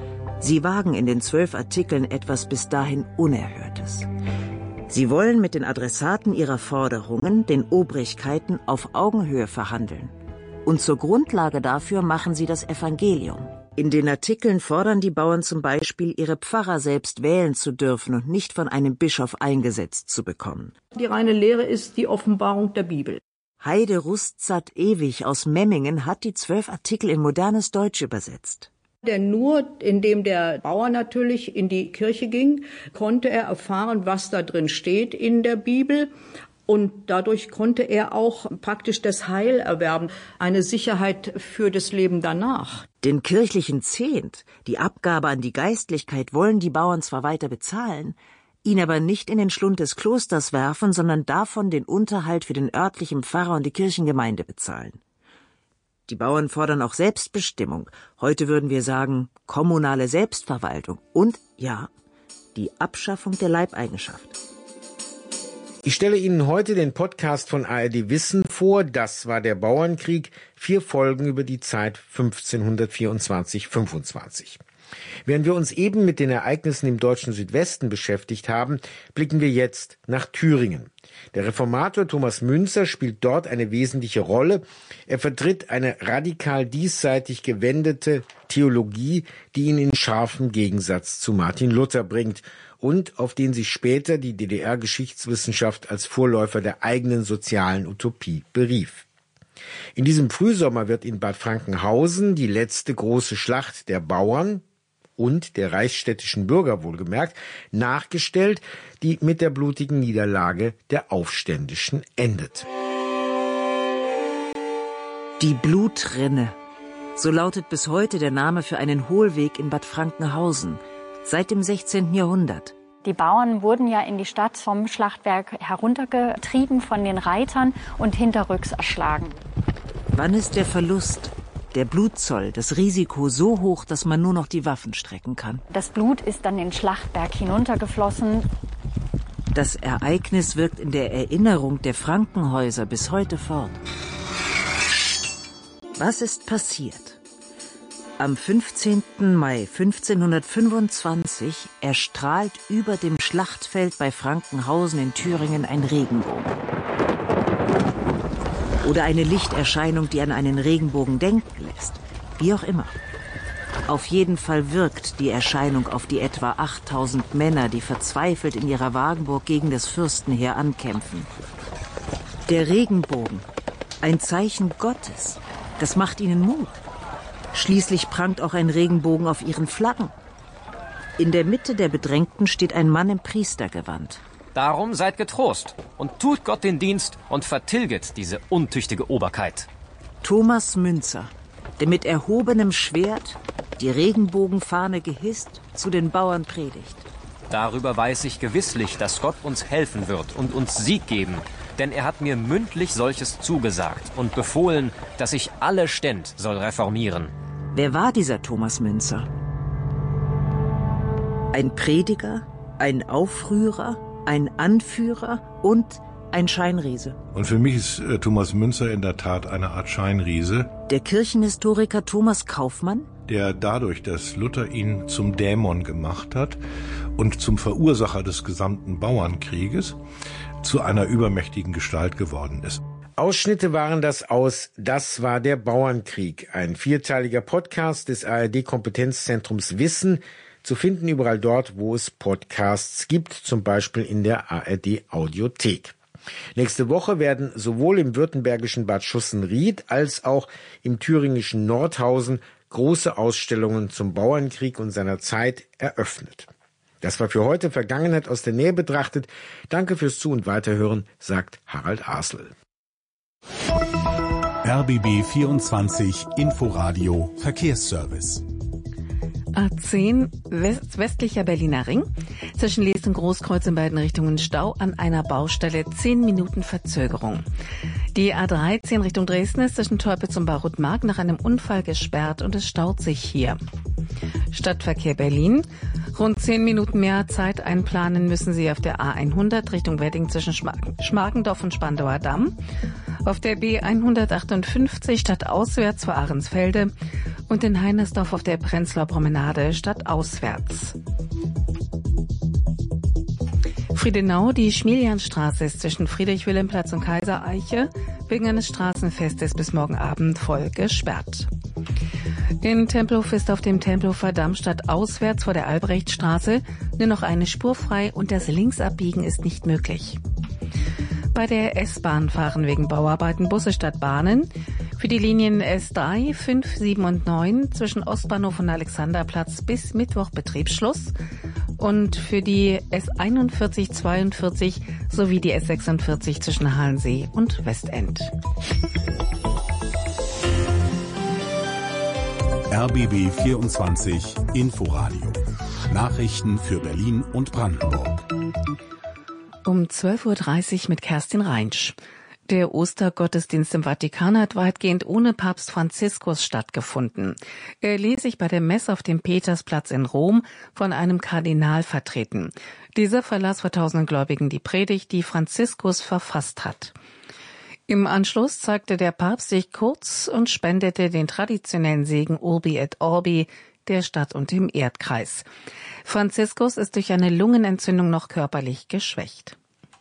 [SPEAKER 16] Sie wagen in den zwölf Artikeln etwas bis dahin Unerhörtes. Sie wollen mit den Adressaten ihrer Forderungen, den Obrigkeiten, auf Augenhöhe verhandeln. Und zur Grundlage dafür machen sie das Evangelium. In den Artikeln fordern die Bauern zum Beispiel, ihre Pfarrer selbst wählen zu dürfen und nicht von einem Bischof eingesetzt zu bekommen.
[SPEAKER 20] Die reine Lehre ist die Offenbarung der Bibel.
[SPEAKER 16] Heide Rustzat-Ewig aus Memmingen hat die zwölf Artikel in modernes Deutsch übersetzt.
[SPEAKER 20] Denn nur indem der Bauer natürlich in die Kirche ging, konnte er erfahren, was da drin steht in der Bibel. Und dadurch konnte er auch praktisch das Heil erwerben, eine Sicherheit für das Leben danach.
[SPEAKER 16] Den kirchlichen Zehnt, die Abgabe an die Geistlichkeit, wollen die Bauern zwar weiter bezahlen, ihn aber nicht in den Schlund des Klosters werfen, sondern davon den Unterhalt für den örtlichen Pfarrer und die Kirchengemeinde bezahlen. Die Bauern fordern auch Selbstbestimmung, heute würden wir sagen kommunale Selbstverwaltung und, ja, die Abschaffung der Leibeigenschaft.
[SPEAKER 15] Ich stelle Ihnen heute den Podcast von A R D Wissen vor. Das war der Bauernkrieg. Vier Folgen über die Zeit fünfzehnhundertvierundzwanzig fünfundzwanzig. Während wir uns eben mit den Ereignissen im deutschen Südwesten beschäftigt haben, blicken wir jetzt nach Thüringen. Der Reformator Thomas Müntzer spielt dort eine wesentliche Rolle. Er vertritt eine radikal diesseitig gewendete Theologie, die ihn in scharfem Gegensatz zu Martin Luther bringt und auf den sich später die D D R-Geschichtswissenschaft als Vorläufer der eigenen sozialen Utopie berief. In diesem Frühsommer wird in Bad Frankenhausen die letzte große Schlacht der Bauern und der reichsstädtischen Bürger wohlgemerkt nachgestellt, die mit der blutigen Niederlage der Aufständischen endet.
[SPEAKER 16] Die Blutrinne. So lautet bis heute der Name für einen Hohlweg in Bad Frankenhausen. Seit dem sechzehnten Jahrhundert.
[SPEAKER 21] Die Bauern wurden ja in die Stadt vom Schlachtwerk heruntergetrieben von den Reitern und hinterrücks erschlagen.
[SPEAKER 16] Wann ist der Verlust, der Blutzoll, das Risiko so hoch, dass man nur noch die Waffen strecken kann?
[SPEAKER 21] Das Blut ist dann den Schlachtberg hinuntergeflossen.
[SPEAKER 16] Das Ereignis wirkt in der Erinnerung der Frankenhäuser bis heute fort. Was ist passiert? Am fünfzehnten Mai fünfzehnhundertfünfundzwanzig erstrahlt über dem Schlachtfeld bei Frankenhausen in Thüringen ein Regenbogen. Oder eine Lichterscheinung, die an einen Regenbogen denken lässt. Wie auch immer. Auf jeden Fall wirkt die Erscheinung auf die etwa achttausend Männer, die verzweifelt in ihrer Wagenburg gegen das Fürstenheer ankämpfen. Der Regenbogen, ein Zeichen Gottes, das macht ihnen Mut. Schließlich prangt auch ein Regenbogen auf ihren Flaggen. In der Mitte der Bedrängten steht ein Mann im Priestergewand.
[SPEAKER 22] Darum seid getrost und tut Gott den Dienst und vertilget diese untüchtige Oberkeit.
[SPEAKER 16] Thomas Müntzer, der mit erhobenem Schwert, die Regenbogenfahne gehisst, zu den Bauern predigt.
[SPEAKER 22] Darüber weiß ich gewisslich, dass Gott uns helfen wird und uns Sieg geben. Denn er hat mir mündlich solches zugesagt und befohlen, dass ich alle Ständ soll reformieren.
[SPEAKER 16] Wer war dieser Thomas Müntzer? Ein Prediger, ein Aufrührer, ein Anführer und ein Scheinriese.
[SPEAKER 18] Und für mich ist äh, Thomas Müntzer in der Tat eine Art Scheinriese.
[SPEAKER 16] Der Kirchenhistoriker Thomas Kaufmann,
[SPEAKER 18] der dadurch, dass Luther ihn zum Dämon gemacht hat und zum Verursacher des gesamten Bauernkrieges, zu einer übermächtigen Gestalt geworden ist.
[SPEAKER 15] Ausschnitte waren das aus Das war der Bauernkrieg, ein vierteiliger Podcast des A R D-Kompetenzzentrums Wissen, zu finden überall dort, wo es Podcasts gibt, zum Beispiel in der A R D-Audiothek. Nächste Woche werden sowohl im württembergischen Bad Schussenried als auch im thüringischen Nordhausen große Ausstellungen zum Bauernkrieg und seiner Zeit eröffnet. Das war für heute Vergangenheit aus der Nähe betrachtet. Danke fürs Zu- und Weiterhören, sagt Harald Asel.
[SPEAKER 1] R B B vierundzwanzig Inforadio Verkehrsservice.
[SPEAKER 2] A zehn West westlicher Berliner Ring. Zwischen Lees und Großkreuz in beiden Richtungen Stau an einer Baustelle. Zehn Minuten Verzögerung. Die A dreizehn Richtung Dresden ist zwischen Teupitz und Barutmark nach einem Unfall gesperrt und es staut sich hier. Stadtverkehr Berlin. Rund zehn Minuten mehr Zeit einplanen müssen Sie auf der A hundert Richtung Wedding zwischen Schmargendorf und Spandauer Damm. Auf der B hundertachtundfünfzig stadtauswärts vor Ahrensfelde und in Heinersdorf auf der Prenzlauer Promenade stadtauswärts. Friedenau, die Schmelianstraße ist zwischen Friedrich-Wilhelm-Platz und Kaiser-Eiche wegen eines Straßenfestes bis morgen Abend voll gesperrt. In Tempelhof ist auf dem Tempelhofer Damm stadtauswärts vor der Albrechtstraße nur noch eine Spur frei und das Linksabbiegen ist nicht möglich. Bei der S-Bahn fahren wegen Bauarbeiten Busse statt Bahnen. Für die Linien S drei, fünf, sieben und neun zwischen Ostbahnhof und Alexanderplatz bis Mittwoch Betriebsschluss. Und für die S einundvierzig, zweiundvierzig sowie die S sechsundvierzig zwischen Halensee und Westend.
[SPEAKER 1] R B B vierundzwanzig Inforadio. Nachrichten für Berlin und Brandenburg.
[SPEAKER 2] Um zwölf Uhr dreißig mit Kerstin Reinsch. Der Ostergottesdienst im Vatikan hat weitgehend ohne Papst Franziskus stattgefunden. Er ließ sich bei der Messe auf dem Petersplatz in Rom von einem Kardinal vertreten. Dieser verlas vor tausenden Gläubigen die Predigt, die Franziskus verfasst hat. Im Anschluss zeigte der Papst sich kurz und spendete den traditionellen Segen Urbi et Orbi der Stadt und dem Erdkreis. Franziskus ist durch eine Lungenentzündung noch körperlich geschwächt.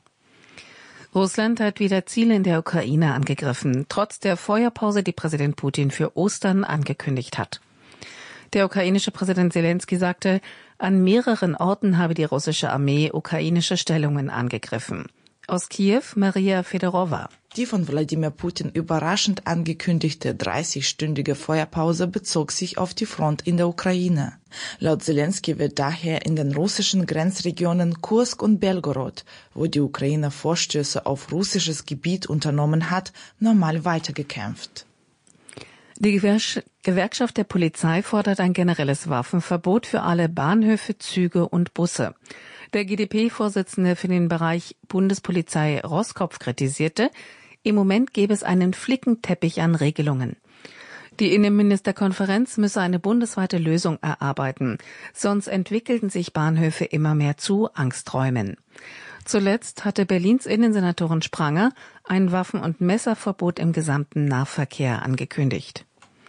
[SPEAKER 2] Russland hat wieder Ziele in der Ukraine angegriffen, trotz der Feuerpause, die Präsident Putin für Ostern angekündigt hat. Der ukrainische Präsident Selenskyj sagte, an mehreren Orten habe die russische Armee ukrainische Stellungen angegriffen. Aus Kiew, Maria Fedorova.
[SPEAKER 3] Die von Wladimir Putin überraschend angekündigte dreißigstündige Feuerpause bezog sich auf die Front in der Ukraine. Laut Selenskyj wird daher in den russischen Grenzregionen Kursk und Belgorod, wo die Ukraine Vorstöße auf russisches Gebiet unternommen hat, normal weitergekämpft.
[SPEAKER 2] Die Gewerkschaft der Polizei fordert ein generelles Waffenverbot für alle Bahnhöfe, Züge und Busse. Der G d P-Vorsitzende für den Bereich Bundespolizei Roskopf kritisierte, im Moment gäbe es einen Flickenteppich an Regelungen. Die Innenministerkonferenz müsse eine bundesweite Lösung erarbeiten, sonst entwickelten sich Bahnhöfe immer mehr zu Angsträumen. Zuletzt hatte Berlins Innensenatorin Spranger ein Waffen- und Messerverbot im gesamten Nahverkehr angekündigt.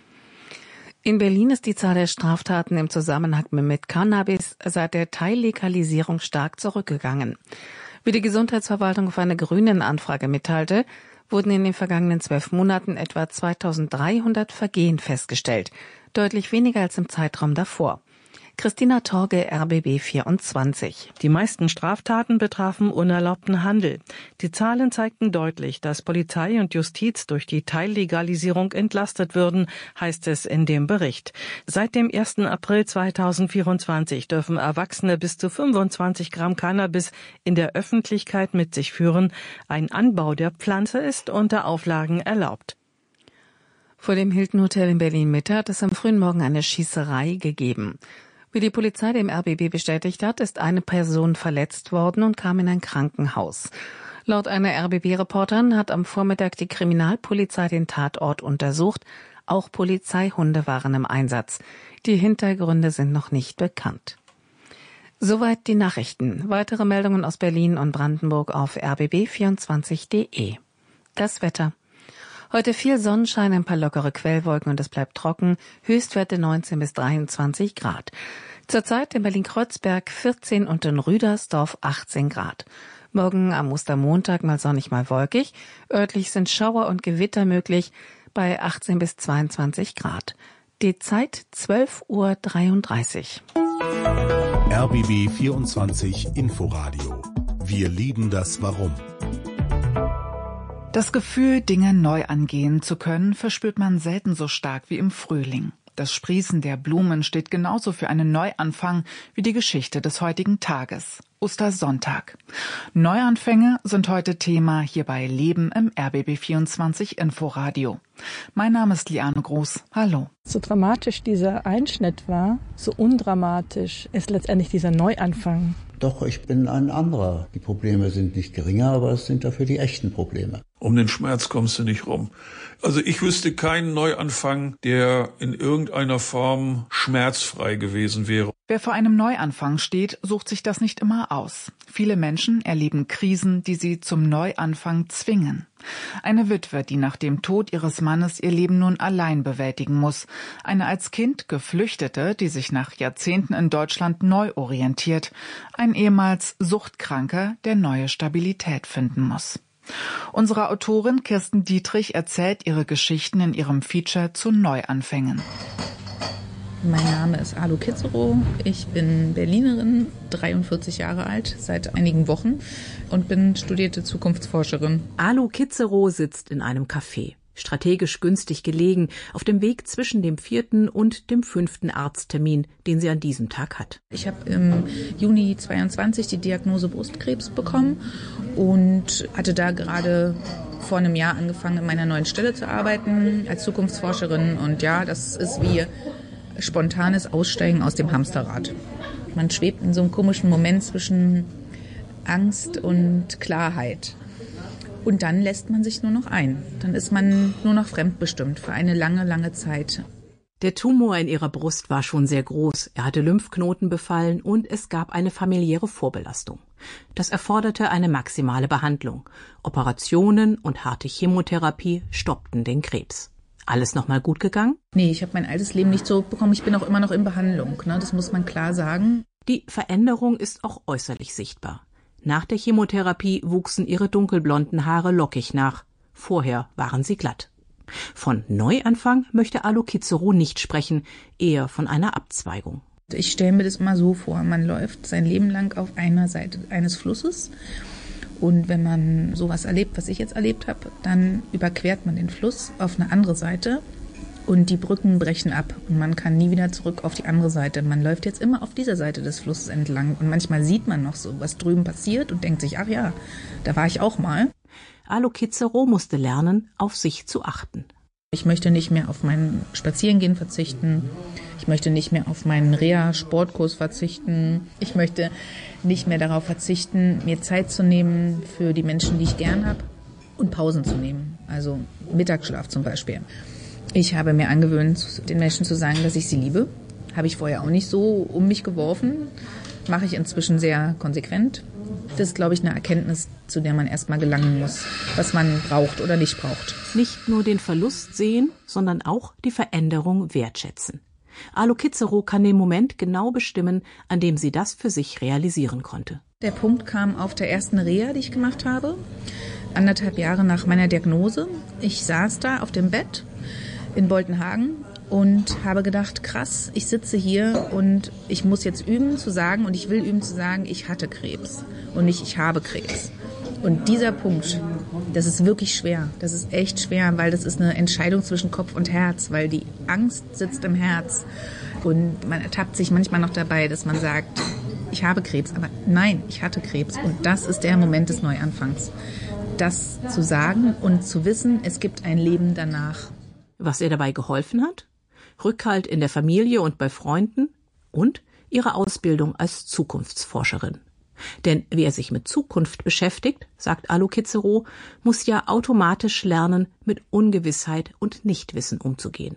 [SPEAKER 2] In Berlin ist die Zahl der Straftaten im Zusammenhang mit Cannabis seit der Teillegalisierung stark zurückgegangen. Wie die Gesundheitsverwaltung auf eine Grünen-Anfrage mitteilte, wurden in den vergangenen zwölf Monaten etwa zweitausenddreihundert Vergehen festgestellt, deutlich weniger als im Zeitraum davor. Christina Torge, R B B vierundzwanzig.
[SPEAKER 8] Die meisten Straftaten betrafen unerlaubten Handel. Die Zahlen zeigten deutlich, dass Polizei und Justiz durch die Teillegalisierung entlastet würden, heißt es in dem Bericht. Seit dem ersten April zweitausendvierundzwanzig dürfen Erwachsene bis zu fünfundzwanzig Gramm Cannabis in der Öffentlichkeit mit sich führen. Ein Anbau der Pflanze ist unter Auflagen erlaubt.
[SPEAKER 2] Vor dem Hilton Hotel in Berlin-Mitte hat es am frühen Morgen eine Schießerei gegeben. Wie die Polizei dem R B B bestätigt hat, ist eine Person verletzt worden und kam in ein Krankenhaus. Laut einer R B B-Reporterin hat am Vormittag die Kriminalpolizei den Tatort untersucht. Auch Polizeihunde waren im Einsatz. Die Hintergründe sind noch nicht bekannt. Soweit die Nachrichten. Weitere Meldungen aus Berlin und Brandenburg auf r b b vierundzwanzig punkt d e. Das Wetter. Heute viel Sonnenschein, ein paar lockere Quellwolken und es bleibt trocken. Höchstwerte neunzehn bis dreiundzwanzig Grad. Zurzeit in Berlin-Kreuzberg vierzehn und in Rüdersdorf achtzehn Grad. Morgen am Ostermontag mal sonnig, mal wolkig. Örtlich sind Schauer und Gewitter möglich bei achtzehn bis zweiundzwanzig Grad. Die Zeit zwölf Uhr dreiunddreißig.
[SPEAKER 1] R B B vierundzwanzig Inforadio. Wir lieben das Warum.
[SPEAKER 4] Das Gefühl, Dinge neu angehen zu können, verspürt man selten so stark wie im Frühling. Das Sprießen der Blumen steht genauso für einen Neuanfang wie die Geschichte des heutigen Tages. Ostersonntag. Neuanfänge sind heute Thema hier bei Leben im R B B vierundzwanzig Inforadio. Mein Name ist Liane Groß. Hallo.
[SPEAKER 23] So dramatisch dieser Einschnitt war, so undramatisch ist letztendlich dieser Neuanfang.
[SPEAKER 24] Doch, ich bin ein anderer. Die Probleme sind nicht geringer, aber es sind dafür die echten Probleme.
[SPEAKER 6] Um den Schmerz kommst du nicht rum. Also ich wüsste keinen Neuanfang, der in irgendeiner Form schmerzfrei gewesen wäre.
[SPEAKER 4] Wer vor einem Neuanfang steht, sucht sich das nicht immer aus. Viele Menschen erleben Krisen, die sie zum Neuanfang zwingen. Eine Witwe, die nach dem Tod ihres Mannes ihr Leben nun allein bewältigen muss. Eine als Kind Geflüchtete, die sich nach Jahrzehnten in Deutschland neu orientiert. Ein ehemals Suchtkranker, der neue Stabilität finden muss. Unsere Autorin Kirsten Dietrich erzählt ihre Geschichten in ihrem Feature zu Neuanfängen.
[SPEAKER 7] Mein Name ist Alu Kizero. Ich bin Berlinerin, dreiundvierzig Jahre alt, seit einigen Wochen und bin studierte Zukunftsforscherin.
[SPEAKER 9] Alu Kizero sitzt in einem Café, strategisch günstig gelegen, auf dem Weg zwischen dem vierten und dem fünften Arzttermin, den sie an diesem Tag hat.
[SPEAKER 7] Ich habe im Juni zweiundzwanzig die Diagnose Brustkrebs bekommen und hatte da gerade vor einem Jahr angefangen, in meiner neuen Stelle zu arbeiten als Zukunftsforscherin. Und ja, das ist wie spontanes Aussteigen aus dem Hamsterrad. Man schwebt in so einem komischen Moment zwischen Angst und Klarheit. Und dann lässt man sich nur noch ein. Dann ist man nur noch fremdbestimmt für eine lange, lange Zeit.
[SPEAKER 9] Der Tumor in ihrer Brust war schon sehr groß. Er hatte Lymphknoten befallen und es gab eine familiäre Vorbelastung. Das erforderte eine maximale Behandlung. Operationen und harte Chemotherapie stoppten den Krebs. Alles nochmal gut gegangen?
[SPEAKER 7] Nee, ich habe mein altes Leben nicht zurückbekommen. Ich bin auch immer noch in Behandlung. Ne? Das muss man klar sagen.
[SPEAKER 9] Die Veränderung ist auch äußerlich sichtbar. Nach der Chemotherapie wuchsen ihre dunkelblonden Haare lockig nach. Vorher waren sie glatt. Von Neuanfang möchte Alu Kizero nicht sprechen, eher von einer Abzweigung.
[SPEAKER 7] Ich stelle mir das immer so vor, man läuft sein Leben lang auf einer Seite eines Flusses. Und wenn man sowas erlebt, was ich jetzt erlebt habe, dann überquert man den Fluss auf eine andere Seite und die Brücken brechen ab und man kann nie wieder zurück auf die andere Seite. Man läuft jetzt immer auf dieser Seite des Flusses entlang und manchmal sieht man noch so, was drüben passiert und denkt sich, ach ja, da war ich auch mal.
[SPEAKER 9] Alu Kizero musste lernen, auf sich zu achten.
[SPEAKER 7] Ich möchte nicht mehr auf mein Spazierengehen verzichten. Ich möchte nicht mehr auf meinen Reha-Sportkurs verzichten. Ich möchte nicht mehr darauf verzichten, mir Zeit zu nehmen für die Menschen, die ich gern habe und Pausen zu nehmen. Also Mittagsschlaf zum Beispiel. Ich habe mir angewöhnt, den Menschen zu sagen, dass ich sie liebe. Habe ich vorher auch nicht so um mich geworfen. Mache ich inzwischen sehr konsequent. Das ist, glaube ich, eine Erkenntnis, zu der man erstmal gelangen muss, was man braucht oder nicht braucht.
[SPEAKER 9] Nicht nur den Verlust sehen, sondern auch die Veränderung wertschätzen. Alu Kizero kann den Moment genau bestimmen, an dem sie das für sich realisieren konnte.
[SPEAKER 7] Der Punkt kam auf der ersten Reha, die ich gemacht habe, anderthalb Jahre nach meiner Diagnose. Ich saß da auf dem Bett in Boltenhagen und habe gedacht, krass, ich sitze hier und ich muss jetzt üben zu sagen und ich will üben zu sagen, ich hatte Krebs und nicht ich habe Krebs. Und dieser Punkt, das ist wirklich schwer. Das ist echt schwer, weil das ist eine Entscheidung zwischen Kopf und Herz, weil die Angst sitzt im Herz. Und man ertappt sich manchmal noch dabei, dass man sagt, ich habe Krebs, aber nein, ich hatte Krebs. Und das ist der Moment des Neuanfangs. Das zu sagen und zu wissen, es gibt ein Leben danach.
[SPEAKER 9] Was ihr dabei geholfen hat? Rückhalt in der Familie und bei Freunden und ihre Ausbildung als Zukunftsforscherin. Denn wer sich mit Zukunft beschäftigt, sagt Alu Kizero, muss ja automatisch lernen, mit Ungewissheit und Nichtwissen umzugehen.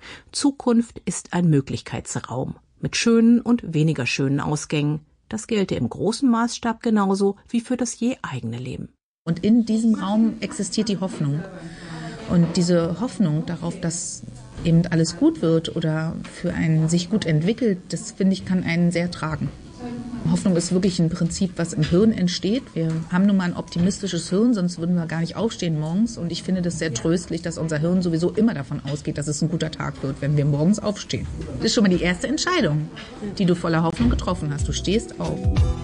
[SPEAKER 9] Zukunft ist ein Möglichkeitsraum mit schönen und weniger schönen Ausgängen. Das gelte im großen Maßstab genauso wie für das je eigene Leben.
[SPEAKER 7] Und in diesem Raum existiert die Hoffnung. Und diese Hoffnung darauf, dass eben alles gut wird oder für einen sich gut entwickelt, das, finde ich, kann einen sehr tragen. Hoffnung ist wirklich ein Prinzip, was im Hirn entsteht. Wir haben nun mal ein optimistisches Hirn, sonst würden wir gar nicht aufstehen morgens. Und ich finde das sehr tröstlich, dass unser Hirn sowieso immer davon ausgeht, dass es ein guter Tag wird, wenn wir morgens aufstehen. Das ist schon mal die erste Entscheidung, die du voller Hoffnung getroffen hast. Du stehst auf.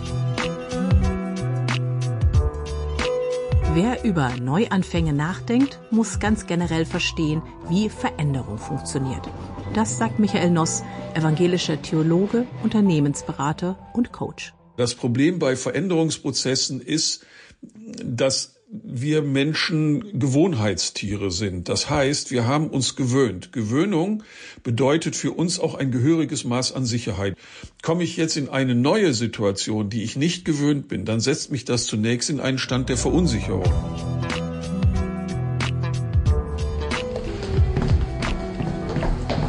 [SPEAKER 9] Wer über Neuanfänge nachdenkt, muss ganz generell verstehen, wie Veränderung funktioniert. Das sagt Michael Noss, evangelischer Theologe, Unternehmensberater und Coach.
[SPEAKER 6] Das Problem bei Veränderungsprozessen ist, dass wir Menschen Gewohnheitstiere sind. Das heißt, wir haben uns gewöhnt. Gewöhnung bedeutet für uns auch ein gehöriges Maß an Sicherheit. Komme ich jetzt in eine neue Situation, die ich nicht gewöhnt bin, dann setzt mich das zunächst in einen Stand der Verunsicherung.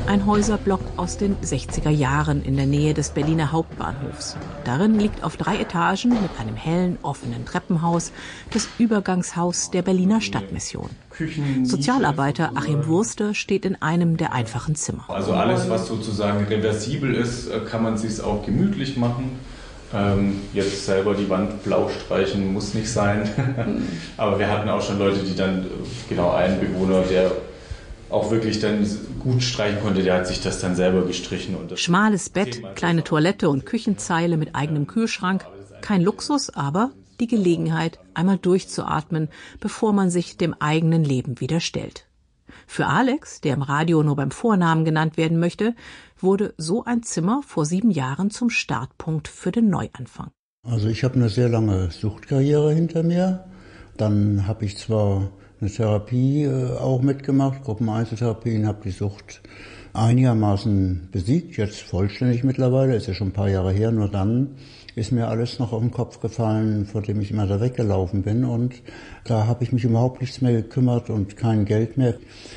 [SPEAKER 9] Ein Häuserblock aus den sechziger Jahren in der Nähe des Berliner Hauptbahnhofs. Darin liegt auf drei Etagen mit einem hellen, offenen Treppenhaus das Übergangshaus der Berliner Stadtmission. Sozialarbeiter Achim Wurster steht in einem der einfachen Zimmer.
[SPEAKER 5] Also alles, was sozusagen reversibel ist, kann man sich auch gemütlich machen. Ähm, jetzt selber die Wand blau streichen muss nicht sein. Aber wir hatten auch schon Leute, die dann, genau einen Bewohner, der auch wirklich dann gut streichen konnte, der hat sich das dann selber gestrichen. Und das
[SPEAKER 9] Schmales Bett, kleine Toilette und Küchenzeile mit eigenem Kühlschrank. Kein Luxus, aber die Gelegenheit, einmal durchzuatmen, bevor man sich dem eigenen Leben wieder stellt. Für Alex, der im Radio nur beim Vornamen genannt werden möchte, wurde so ein Zimmer vor sieben Jahren zum Startpunkt für den Neuanfang.
[SPEAKER 10] Also ich habe eine sehr lange Suchtkarriere hinter mir. Dann habe ich zwar eine Therapie äh, auch mitgemacht, Gruppeneinzeltherapien, habe die Sucht einigermaßen besiegt, jetzt vollständig mittlerweile, ist ja schon ein paar Jahre her, nur dann ist mir alles noch auf den Kopf gefallen, vor dem ich immer da weggelaufen bin, und da habe ich mich überhaupt nichts mehr gekümmert und kein Geld mehr,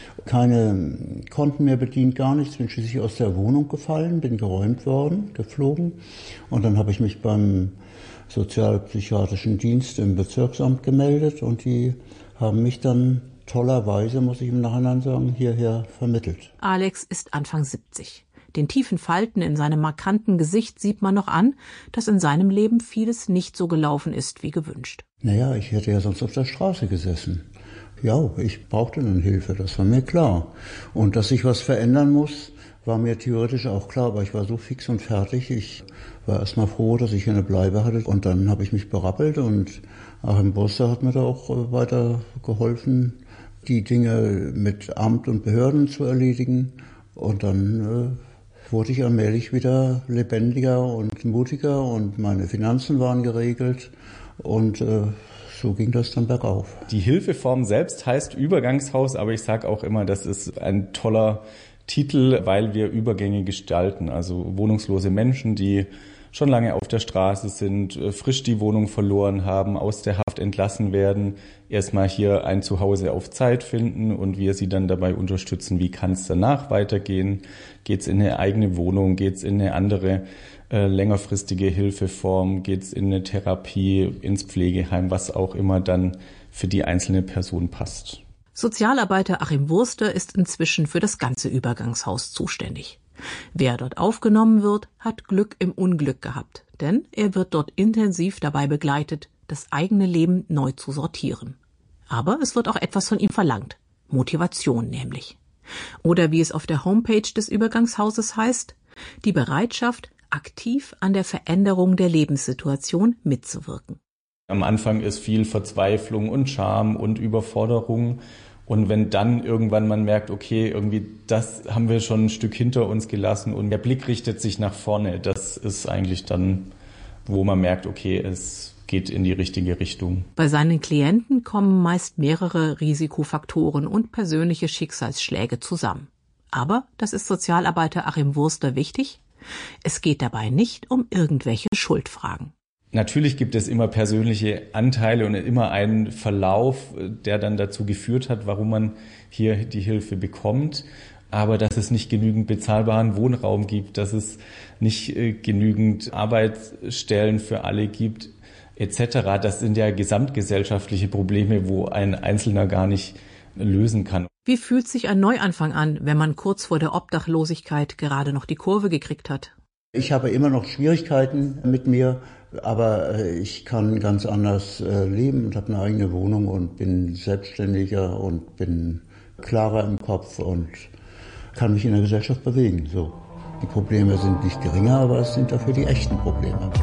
[SPEAKER 10] keine Konten mehr bedient, gar nichts, bin schließlich aus der Wohnung gefallen, bin geräumt worden, geflogen, und dann habe ich mich beim sozialpsychiatrischen Dienst im Bezirksamt gemeldet und die haben mich dann tollerweise, muss ich im Nachhinein sagen, hierher vermittelt.
[SPEAKER 9] Alex ist Anfang siebzig. Den tiefen Falten in seinem markanten Gesicht sieht man noch an, dass in seinem Leben vieles nicht so gelaufen ist wie gewünscht.
[SPEAKER 10] Naja, ich hätte ja sonst auf der Straße gesessen. Ja, ich brauchte dann Hilfe, das war mir klar. Und dass sich was verändern muss, war mir theoretisch auch klar, aber ich war so fix und fertig. Ich war erst mal froh, dass ich hier eine Bleibe hatte, und dann habe ich mich berappelt, und Achim Wurster hat mir da auch weiter geholfen, die Dinge mit Amt und Behörden zu erledigen, und dann äh, wurde ich allmählich wieder lebendiger und mutiger und meine Finanzen waren geregelt, und äh, so ging das dann bergauf.
[SPEAKER 5] Die Hilfeform selbst heißt Übergangshaus, aber ich sage auch immer, das ist ein toller Titel, weil wir Übergänge gestalten. Also wohnungslose Menschen, die schon lange auf der Straße sind, frisch die Wohnung verloren haben, aus der Haft entlassen werden, erstmal hier ein Zuhause auf Zeit finden und wir sie dann dabei unterstützen, wie kann es danach weitergehen, geht's in eine eigene Wohnung, geht's in eine andere äh, längerfristige Hilfeform, geht's in eine Therapie, ins Pflegeheim, was auch immer dann für die einzelne Person passt.
[SPEAKER 9] Sozialarbeiter Achim Wurster ist inzwischen für das ganze Übergangshaus zuständig. Wer dort aufgenommen wird, hat Glück im Unglück gehabt, denn er wird dort intensiv dabei begleitet, das eigene Leben neu zu sortieren. Aber es wird auch etwas von ihm verlangt, Motivation nämlich. Oder wie es auf der Homepage des Übergangshauses heißt, die Bereitschaft, aktiv an der Veränderung der Lebenssituation mitzuwirken.
[SPEAKER 5] Am Anfang ist viel Verzweiflung und Scham und Überforderung. Und wenn dann irgendwann man merkt, okay, irgendwie das haben wir schon ein Stück hinter uns gelassen und der Blick richtet sich nach vorne, das ist eigentlich dann, wo man merkt, okay, es geht in die richtige Richtung.
[SPEAKER 9] Bei seinen Klienten kommen meist mehrere Risikofaktoren und persönliche Schicksalsschläge zusammen. Aber, das ist Sozialarbeiter Achim Wurster wichtig, es geht dabei nicht um irgendwelche Schuldfragen.
[SPEAKER 5] Natürlich gibt es immer persönliche Anteile und immer einen Verlauf, der dann dazu geführt hat, warum man hier die Hilfe bekommt. Aber dass es nicht genügend bezahlbaren Wohnraum gibt, dass es nicht äh, genügend Arbeitsstellen für alle gibt, et cetera. Das sind ja gesamtgesellschaftliche Probleme, wo ein Einzelner gar nicht lösen kann.
[SPEAKER 9] Wie fühlt sich ein Neuanfang an, wenn man kurz vor der Obdachlosigkeit gerade noch die Kurve gekriegt hat?
[SPEAKER 10] Ich habe immer noch Schwierigkeiten mit mir, aber ich kann ganz anders leben und habe eine eigene Wohnung und bin selbstständiger und bin klarer im Kopf und kann mich in der Gesellschaft bewegen. So. Die Probleme sind nicht geringer, aber es sind dafür die echten Probleme.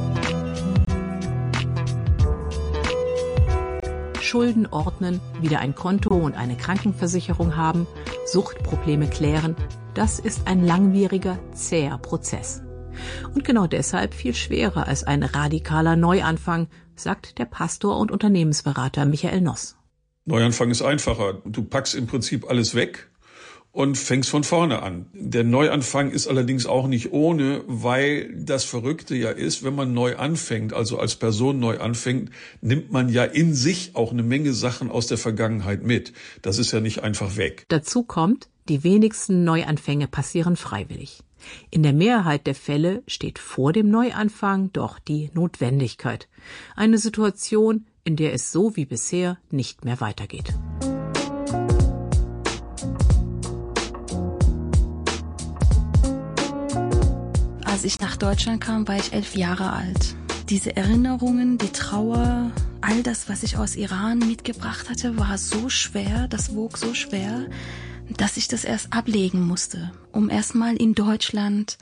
[SPEAKER 9] Schulden ordnen, wieder ein Konto und eine Krankenversicherung haben, Suchtprobleme klären, das ist ein langwieriger, zäher Prozess. Und genau deshalb viel schwerer als ein radikaler Neuanfang, sagt der Pastor und Unternehmensberater Michael Noss.
[SPEAKER 6] Neuanfang ist einfacher. Du packst im Prinzip alles weg und fängst von vorne an. Der Neuanfang ist allerdings auch nicht ohne, weil das Verrückte ja ist, wenn man neu anfängt, also als Person neu anfängt, nimmt man ja in sich auch eine Menge Sachen aus der Vergangenheit mit. Das ist ja nicht einfach weg.
[SPEAKER 9] Dazu kommt, Die wenigsten Neuanfänge passieren freiwillig. In der Mehrheit der Fälle steht vor dem Neuanfang doch die Notwendigkeit. Eine Situation, in der es so wie bisher nicht mehr weitergeht.
[SPEAKER 12] Als ich nach Deutschland kam, war ich elf Jahre alt. Diese Erinnerungen, die Trauer, all das, was ich aus Iran mitgebracht hatte, war so schwer, das wog so schwer, dass ich das erst ablegen musste, um erstmal in Deutschland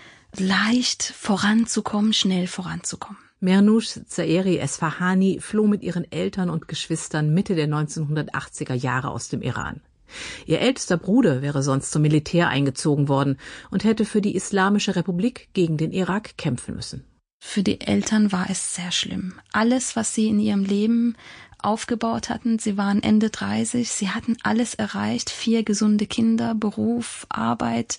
[SPEAKER 12] leicht voranzukommen, schnell voranzukommen.
[SPEAKER 9] Mernoush Zaeri Esfahani floh mit ihren Eltern und Geschwistern Mitte der neunzehnhundertachtziger Jahre aus dem Iran. Ihr ältester Bruder wäre sonst zum Militär eingezogen worden und hätte für die Islamische Republik gegen den Irak kämpfen müssen.
[SPEAKER 12] Für die Eltern war es sehr schlimm. Alles, was sie in ihrem Leben aufgebaut hatten, sie waren Ende dreißig, sie hatten alles erreicht, vier gesunde Kinder, Beruf, Arbeit,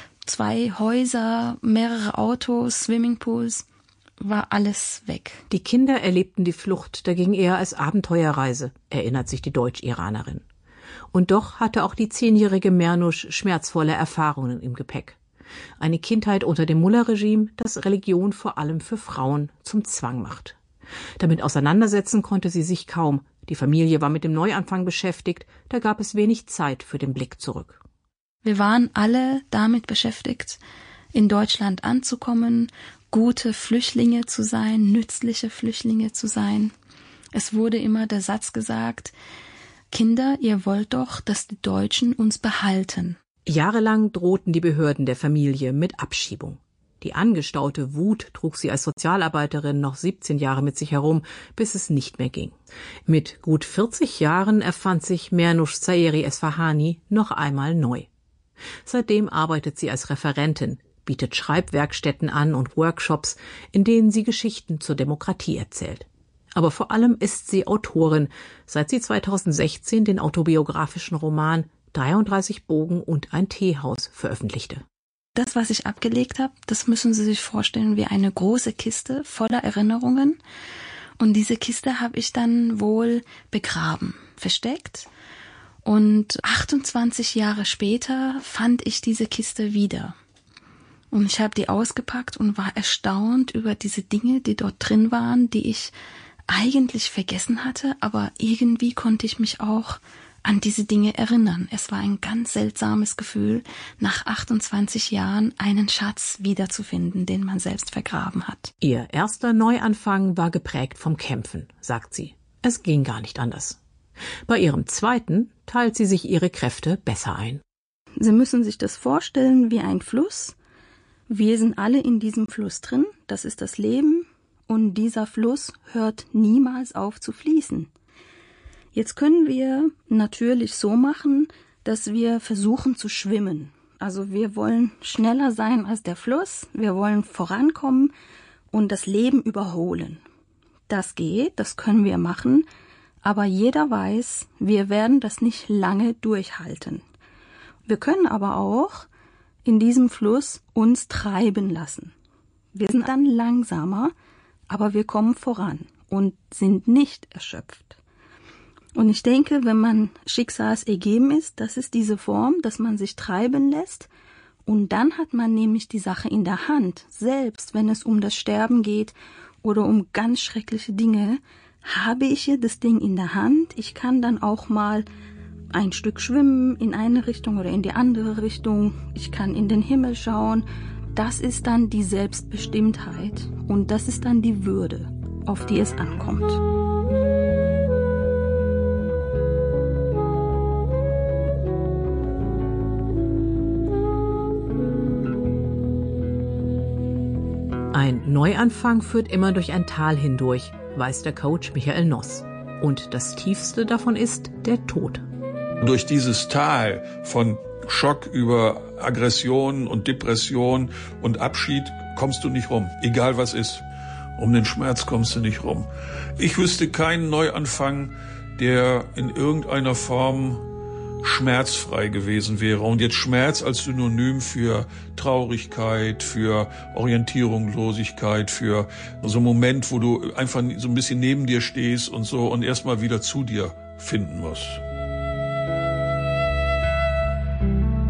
[SPEAKER 12] zwei Häuser, mehrere Autos, Swimmingpools, war alles weg.
[SPEAKER 9] Die Kinder erlebten die Flucht dagegen eher als Abenteuerreise, erinnert sich die Deutsch-Iranerin. Und doch hatte auch die zehnjährige Mernoush schmerzvolle Erfahrungen im Gepäck. Eine Kindheit unter dem Mullah-Regime, das Religion vor allem für Frauen zum Zwang macht. Damit auseinandersetzen konnte sie sich kaum. Die Familie war mit dem Neuanfang beschäftigt, da gab es wenig Zeit für den Blick zurück.
[SPEAKER 12] Wir waren alle damit beschäftigt, in Deutschland anzukommen, gute Flüchtlinge zu sein, nützliche Flüchtlinge zu sein. Es wurde immer der Satz gesagt, Kinder, ihr wollt doch, dass die Deutschen uns behalten.
[SPEAKER 9] Jahrelang drohten die Behörden der Familie mit Abschiebung. Die angestaute Wut trug sie als Sozialarbeiterin noch siebzehn Jahre mit sich herum, bis es nicht mehr ging. Mit gut vierzig Jahren erfand sich Mernoush Zaeri Esfahani noch einmal neu. Seitdem arbeitet sie als Referentin, bietet Schreibwerkstätten an und Workshops, in denen sie Geschichten zur Demokratie erzählt. Aber vor allem ist sie Autorin, seit sie zweitausendsechzehn den autobiografischen Roman dreiunddreißig Bogen und ein Teehaus veröffentlichte.
[SPEAKER 12] Das, was ich abgelegt habe, das müssen Sie sich vorstellen wie eine große Kiste voller Erinnerungen. Und diese Kiste habe ich dann wohl begraben, versteckt. Und achtundzwanzig Jahre später fand ich diese Kiste wieder. Und ich habe die ausgepackt und war erstaunt über diese Dinge, die dort drin waren, die ich eigentlich vergessen hatte, aber irgendwie konnte ich mich auch an diese Dinge erinnern. Es war ein ganz seltsames Gefühl, nach achtundzwanzig Jahren einen Schatz wiederzufinden, den man selbst vergraben hat.
[SPEAKER 9] Ihr erster Neuanfang war geprägt vom Kämpfen, sagt sie. Es ging gar nicht anders. Bei ihrem zweiten teilt sie sich ihre Kräfte besser ein.
[SPEAKER 12] Sie müssen sich das vorstellen wie ein Fluss. Wir sind alle in diesem Fluss drin, das ist das Leben, und dieser Fluss hört niemals auf zu fließen. Jetzt können wir natürlich so machen, dass wir versuchen zu schwimmen. Also wir wollen schneller sein als der Fluss, wir wollen vorankommen und das Leben überholen. Das geht, das können wir machen, aber jeder weiß, wir werden das nicht lange durchhalten. Wir können aber auch in diesem Fluss uns treiben lassen. Wir sind dann langsamer, aber wir kommen voran und sind nicht erschöpft. Und ich denke, wenn man schicksalsergeben ist, das ist diese Form, dass man sich treiben lässt und dann hat man nämlich die Sache in der Hand. Selbst wenn es um das Sterben geht oder um ganz schreckliche Dinge, habe ich hier das Ding in der Hand. Ich kann dann auch mal ein Stück schwimmen in eine Richtung oder in die andere Richtung. Ich kann in den Himmel schauen. Das ist dann die Selbstbestimmtheit und das ist dann die Würde, auf die es ankommt.
[SPEAKER 9] Ein Neuanfang führt immer durch ein Tal hindurch, weiß der Coach Michael Noss. Und das tiefste davon ist der Tod.
[SPEAKER 6] Durch dieses Tal von Schock über Aggression und Depression und Abschied kommst du nicht rum, egal was ist. Um den Schmerz kommst du nicht rum. Ich wüsste keinen Neuanfang, der in irgendeiner Form schmerzfrei gewesen wäre. Und jetzt Schmerz als Synonym für Traurigkeit, für Orientierungslosigkeit, für so einen Moment, wo du einfach so ein bisschen neben dir stehst und so und erstmal wieder zu dir finden musst.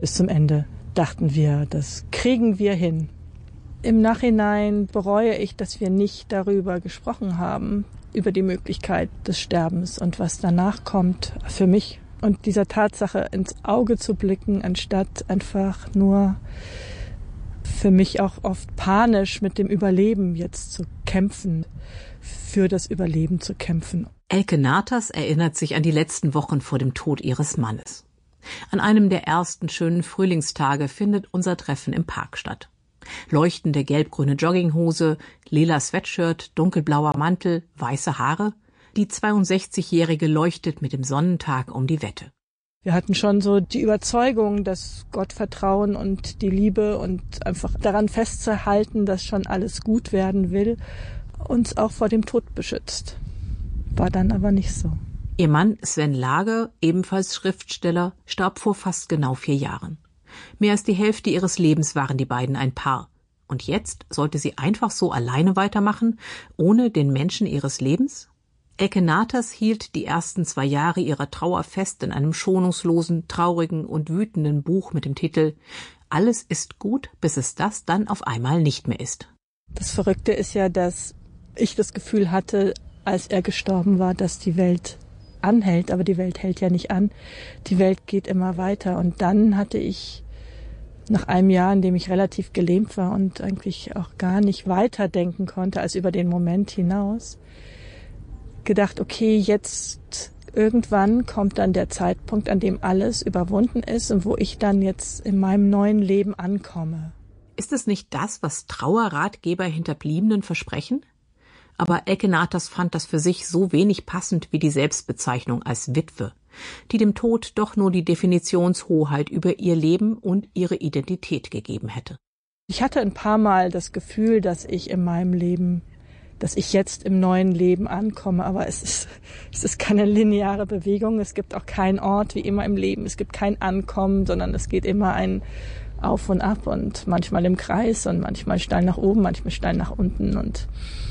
[SPEAKER 23] bis zum Ende dachten wir, das kriegen wir hin. Im Nachhinein bereue ich, dass wir nicht darüber gesprochen haben, über die Möglichkeit des Sterbens und was danach kommt für mich. Und dieser Tatsache ins Auge zu blicken, anstatt einfach nur für mich auch oft panisch mit dem Überleben jetzt zu kämpfen, für das Überleben zu kämpfen.
[SPEAKER 9] Elke Nathas erinnert sich an die letzten Wochen vor dem Tod ihres Mannes. An einem der ersten schönen Frühlingstage findet unser Treffen im Park statt. Leuchtende gelb-grüne Jogginghose, lila Sweatshirt, dunkelblauer Mantel, weiße Haare. Die zweiundsechzigjährige leuchtet mit dem Sonnentag um die Wette.
[SPEAKER 23] Wir hatten schon so die Überzeugung, dass Gottvertrauen und die Liebe und einfach daran festzuhalten, dass schon alles gut werden will, uns auch vor dem Tod beschützt. War dann aber nicht so.
[SPEAKER 9] Ihr Mann Sven Lager, ebenfalls Schriftsteller, starb vor fast genau vier Jahren. Mehr als die Hälfte ihres Lebens waren die beiden ein Paar. Und jetzt sollte sie einfach so alleine weitermachen, ohne den Menschen ihres Lebens? Elke Nathas hielt die ersten zwei Jahre ihrer Trauer fest in einem schonungslosen, traurigen und wütenden Buch mit dem Titel »Alles ist gut, bis es das dann auf einmal nicht mehr ist«.
[SPEAKER 23] Das Verrückte ist ja, dass ich das Gefühl hatte, als er gestorben war, dass die Welt anhält, aber die Welt hält ja nicht an. Die Welt geht immer weiter. Und dann hatte ich nach einem Jahr, in dem ich relativ gelähmt war und eigentlich auch gar nicht weiterdenken konnte als über den Moment hinaus, gedacht, okay, jetzt irgendwann kommt dann der Zeitpunkt, an dem alles überwunden ist und wo ich dann jetzt in meinem neuen Leben ankomme.
[SPEAKER 9] Ist es nicht das, was Trauerratgeber Hinterbliebenen versprechen? Aber Elke Nathas fand das für sich so wenig passend wie die Selbstbezeichnung als Witwe, die dem Tod doch nur die Definitionshoheit über ihr Leben und ihre Identität gegeben hätte.
[SPEAKER 23] Ich hatte ein paar Mal das Gefühl, dass ich in meinem Leben, dass ich jetzt im neuen Leben ankomme, aber es ist, es ist keine lineare Bewegung, es gibt auch keinen Ort wie immer im Leben, es gibt kein Ankommen, sondern es geht immer ein Auf und Ab und manchmal im Kreis und manchmal steil nach oben, manchmal steil nach unten und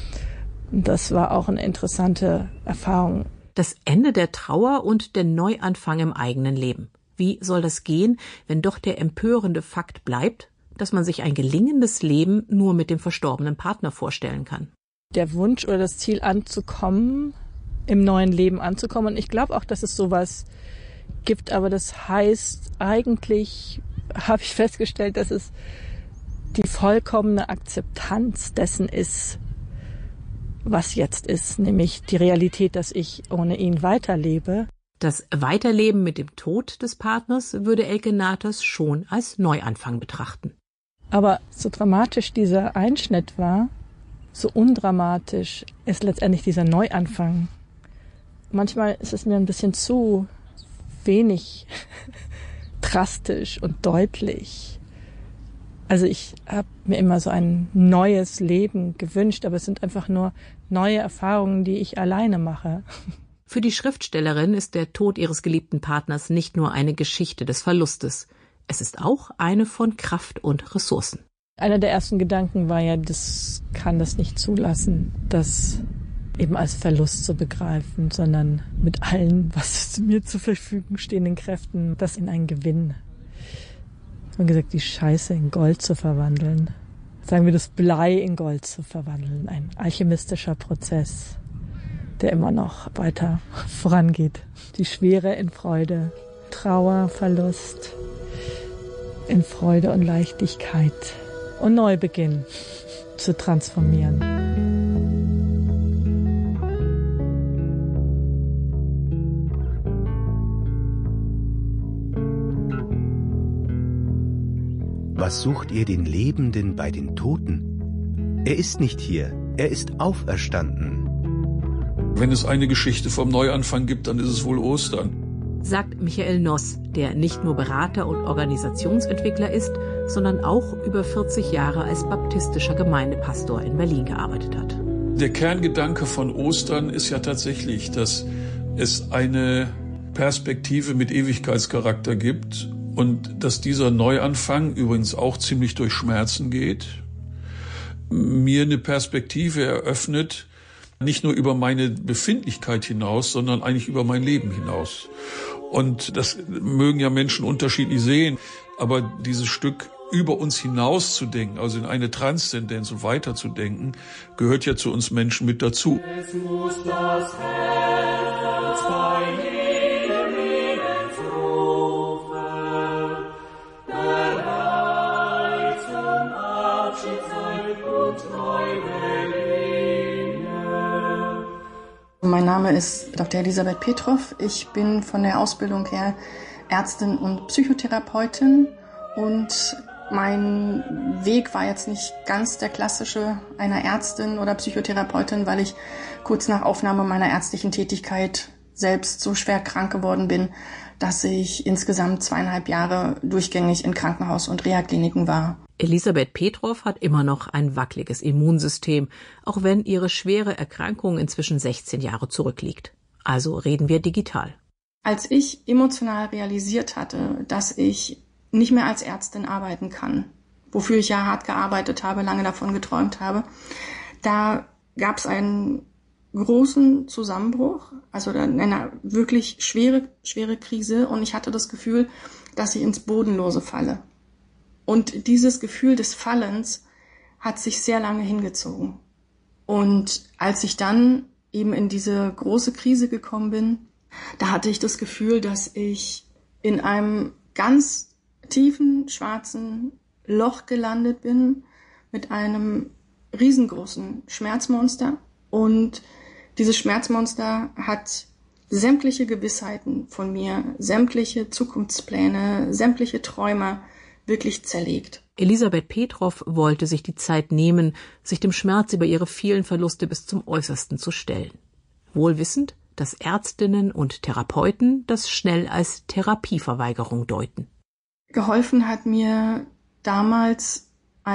[SPEAKER 23] das war auch eine interessante Erfahrung.
[SPEAKER 9] Das Ende der Trauer und der Neuanfang im eigenen Leben. Wie soll das gehen, wenn doch der empörende Fakt bleibt, dass man sich ein gelingendes Leben nur mit dem verstorbenen Partner vorstellen kann?
[SPEAKER 23] Der Wunsch oder das Ziel anzukommen, im neuen Leben anzukommen. Und ich glaube auch, dass es sowas gibt, aber das heißt eigentlich, habe ich festgestellt, dass es die vollkommene Akzeptanz dessen ist, was jetzt ist, nämlich die Realität, dass ich ohne ihn weiterlebe.
[SPEAKER 9] Das Weiterleben mit dem Tod des Partners würde Elke Nathas schon als Neuanfang betrachten.
[SPEAKER 23] Aber so dramatisch dieser Einschnitt war, so undramatisch ist letztendlich dieser Neuanfang. Manchmal ist es mir ein bisschen zu wenig drastisch und deutlich. Also ich habe mir immer so ein neues Leben gewünscht, aber es sind einfach nur neue Erfahrungen, die ich alleine mache.
[SPEAKER 9] Für die Schriftstellerin ist der Tod ihres geliebten Partners nicht nur eine Geschichte des Verlustes. Es ist auch eine von Kraft und Ressourcen.
[SPEAKER 23] Einer der ersten Gedanken war ja, das kann das nicht zulassen, das eben als Verlust zu begreifen, sondern mit allen, was mir zur Verfügung stehenden Kräften, das in einen Gewinn. Ich habe gesagt, die Scheiße in Gold zu verwandeln. Sagen wir, das Blei in Gold zu verwandeln. Ein alchemistischer Prozess, der immer noch weiter vorangeht. Die Schwere in Freude, Trauer, Verlust, in Freude und Leichtigkeit und Neubeginn zu transformieren.
[SPEAKER 11] Was sucht ihr den Lebenden bei den Toten? Er ist nicht hier, er ist auferstanden.
[SPEAKER 6] Wenn es eine Geschichte vom Neuanfang gibt, dann ist es wohl Ostern.
[SPEAKER 9] Sagt Michael Noss, der nicht nur Berater und Organisationsentwickler ist, sondern auch über vierzig Jahre als baptistischer Gemeindepastor in Berlin gearbeitet hat.
[SPEAKER 6] Der Kerngedanke von Ostern ist ja tatsächlich, dass es eine Perspektive mit Ewigkeitscharakter gibt und dass dieser Neuanfang übrigens auch ziemlich durch Schmerzen geht, mir eine Perspektive eröffnet, nicht nur über meine Befindlichkeit hinaus, sondern eigentlich über mein Leben hinaus. Und das mögen ja Menschen unterschiedlich sehen. Aber dieses Stück über uns hinaus zu denken, also in eine Transzendenz und weiterzudenken, gehört ja zu uns Menschen mit dazu.
[SPEAKER 13] Es muss das Herz bei jedem Lebensrufe bereit zum Abschied sein und neu beginnen.
[SPEAKER 14] Mein Name ist Doktor Elisabeth Petrow. Ich bin von der Ausbildung her Ärztin und Psychotherapeutin und mein Weg war jetzt nicht ganz der klassische einer Ärztin oder Psychotherapeutin, weil ich kurz nach Aufnahme meiner ärztlichen Tätigkeit selbst so schwer krank geworden bin, dass ich insgesamt zweieinhalb Jahre durchgängig in Krankenhaus- und Reha-Kliniken war.
[SPEAKER 9] Elisabeth Petrow hat immer noch ein wackeliges Immunsystem, auch wenn ihre schwere Erkrankung inzwischen sechzehn Jahre zurückliegt. Also reden wir digital.
[SPEAKER 14] Als ich emotional realisiert hatte, dass ich nicht mehr als Ärztin arbeiten kann, wofür ich ja hart gearbeitet habe, lange davon geträumt habe, da gab es einen großen Zusammenbruch, also eine wirklich schwere, schwere Krise, und ich hatte das Gefühl, dass ich ins Bodenlose falle. Und dieses Gefühl des Fallens hat sich sehr lange hingezogen. Und als ich dann eben in diese große Krise gekommen bin, da hatte ich das Gefühl, dass ich in einem ganz tiefen, schwarzen Loch gelandet bin mit einem riesengroßen Schmerzmonster. Und dieses Schmerzmonster hat sämtliche Gewissheiten von mir, sämtliche Zukunftspläne, sämtliche Träume wirklich zerlegt.
[SPEAKER 9] Elisabeth Petrow wollte sich die Zeit nehmen, sich dem Schmerz über ihre vielen Verluste bis zum Äußersten zu stellen. Wohl wissend, dass Ärztinnen und Therapeuten das schnell als Therapieverweigerung deuten.
[SPEAKER 14] Geholfen hat mir damals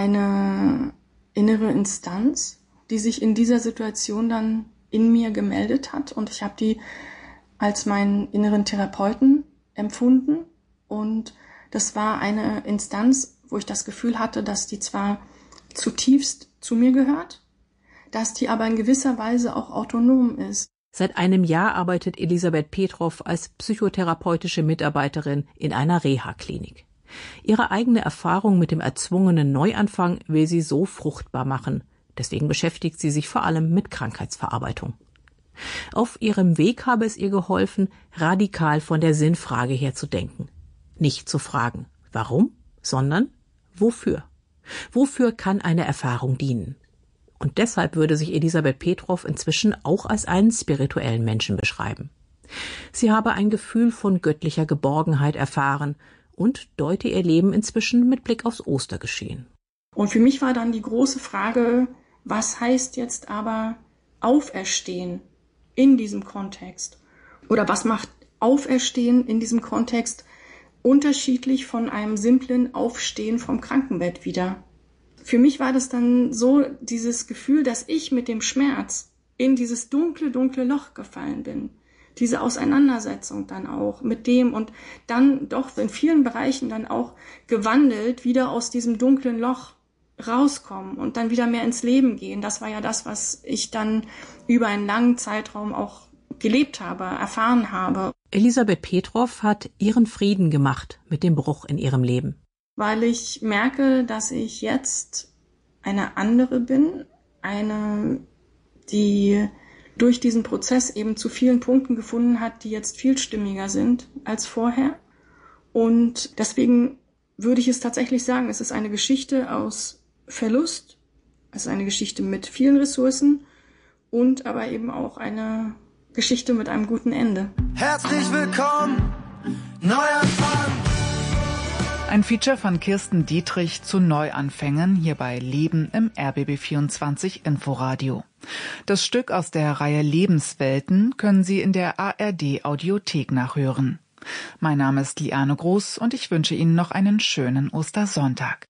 [SPEAKER 14] eine innere Instanz, die sich in dieser Situation dann in mir gemeldet hat. Und ich habe die als meinen inneren Therapeuten empfunden. Und das war eine Instanz, wo ich das Gefühl hatte, dass die zwar zutiefst zu mir gehört, dass die aber in gewisser Weise auch autonom ist.
[SPEAKER 9] Seit einem Jahr arbeitet Elisabeth Petrow als psychotherapeutische Mitarbeiterin in einer Reha-Klinik. Ihre eigene Erfahrung mit dem erzwungenen Neuanfang will sie so fruchtbar machen. Deswegen beschäftigt sie sich vor allem mit Krankheitsverarbeitung. Auf ihrem Weg habe es ihr geholfen, radikal von der Sinnfrage her zu denken. Nicht zu fragen, warum, sondern wofür. Wofür kann eine Erfahrung dienen? Und deshalb würde sich Elisabeth Petrow inzwischen auch als einen spirituellen Menschen beschreiben. Sie habe ein Gefühl von göttlicher Geborgenheit erfahren und deute ihr Leben inzwischen mit Blick aufs Ostergeschehen.
[SPEAKER 14] Und für mich war dann die große Frage, was heißt jetzt aber Auferstehen in diesem Kontext? Oder was macht Auferstehen in diesem Kontext unterschiedlich von einem simplen Aufstehen vom Krankenbett wieder? Für mich war das dann so dieses Gefühl, dass ich mit dem Schmerz in dieses dunkle, dunkle Loch gefallen bin. Diese Auseinandersetzung dann auch mit dem und dann doch in vielen Bereichen dann auch gewandelt wieder aus diesem dunklen Loch rauskommen und dann wieder mehr ins Leben gehen. Das war ja das, was ich dann über einen langen Zeitraum auch gelebt habe, erfahren habe.
[SPEAKER 9] Elisabeth Petrow hat ihren Frieden gemacht mit dem Bruch in ihrem Leben.
[SPEAKER 14] Weil ich merke, dass ich jetzt eine andere bin, eine, die durch diesen Prozess eben zu vielen Punkten gefunden hat, die jetzt viel stimmiger sind als vorher. Und deswegen würde ich es tatsächlich sagen, es ist eine Geschichte aus Verlust, es ist eine Geschichte mit vielen Ressourcen und aber eben auch eine Geschichte mit einem guten Ende.
[SPEAKER 17] Herzlich willkommen, Neuanfang!
[SPEAKER 4] Ein Feature von Kirsten Dietrich zu Neuanfängen hier bei Leben im R B B vierundzwanzig Inforadio. Das Stück aus der Reihe Lebenswelten können Sie in der A R D Audiothek nachhören. Mein Name ist Liane Groß und ich wünsche Ihnen noch einen schönen Ostersonntag.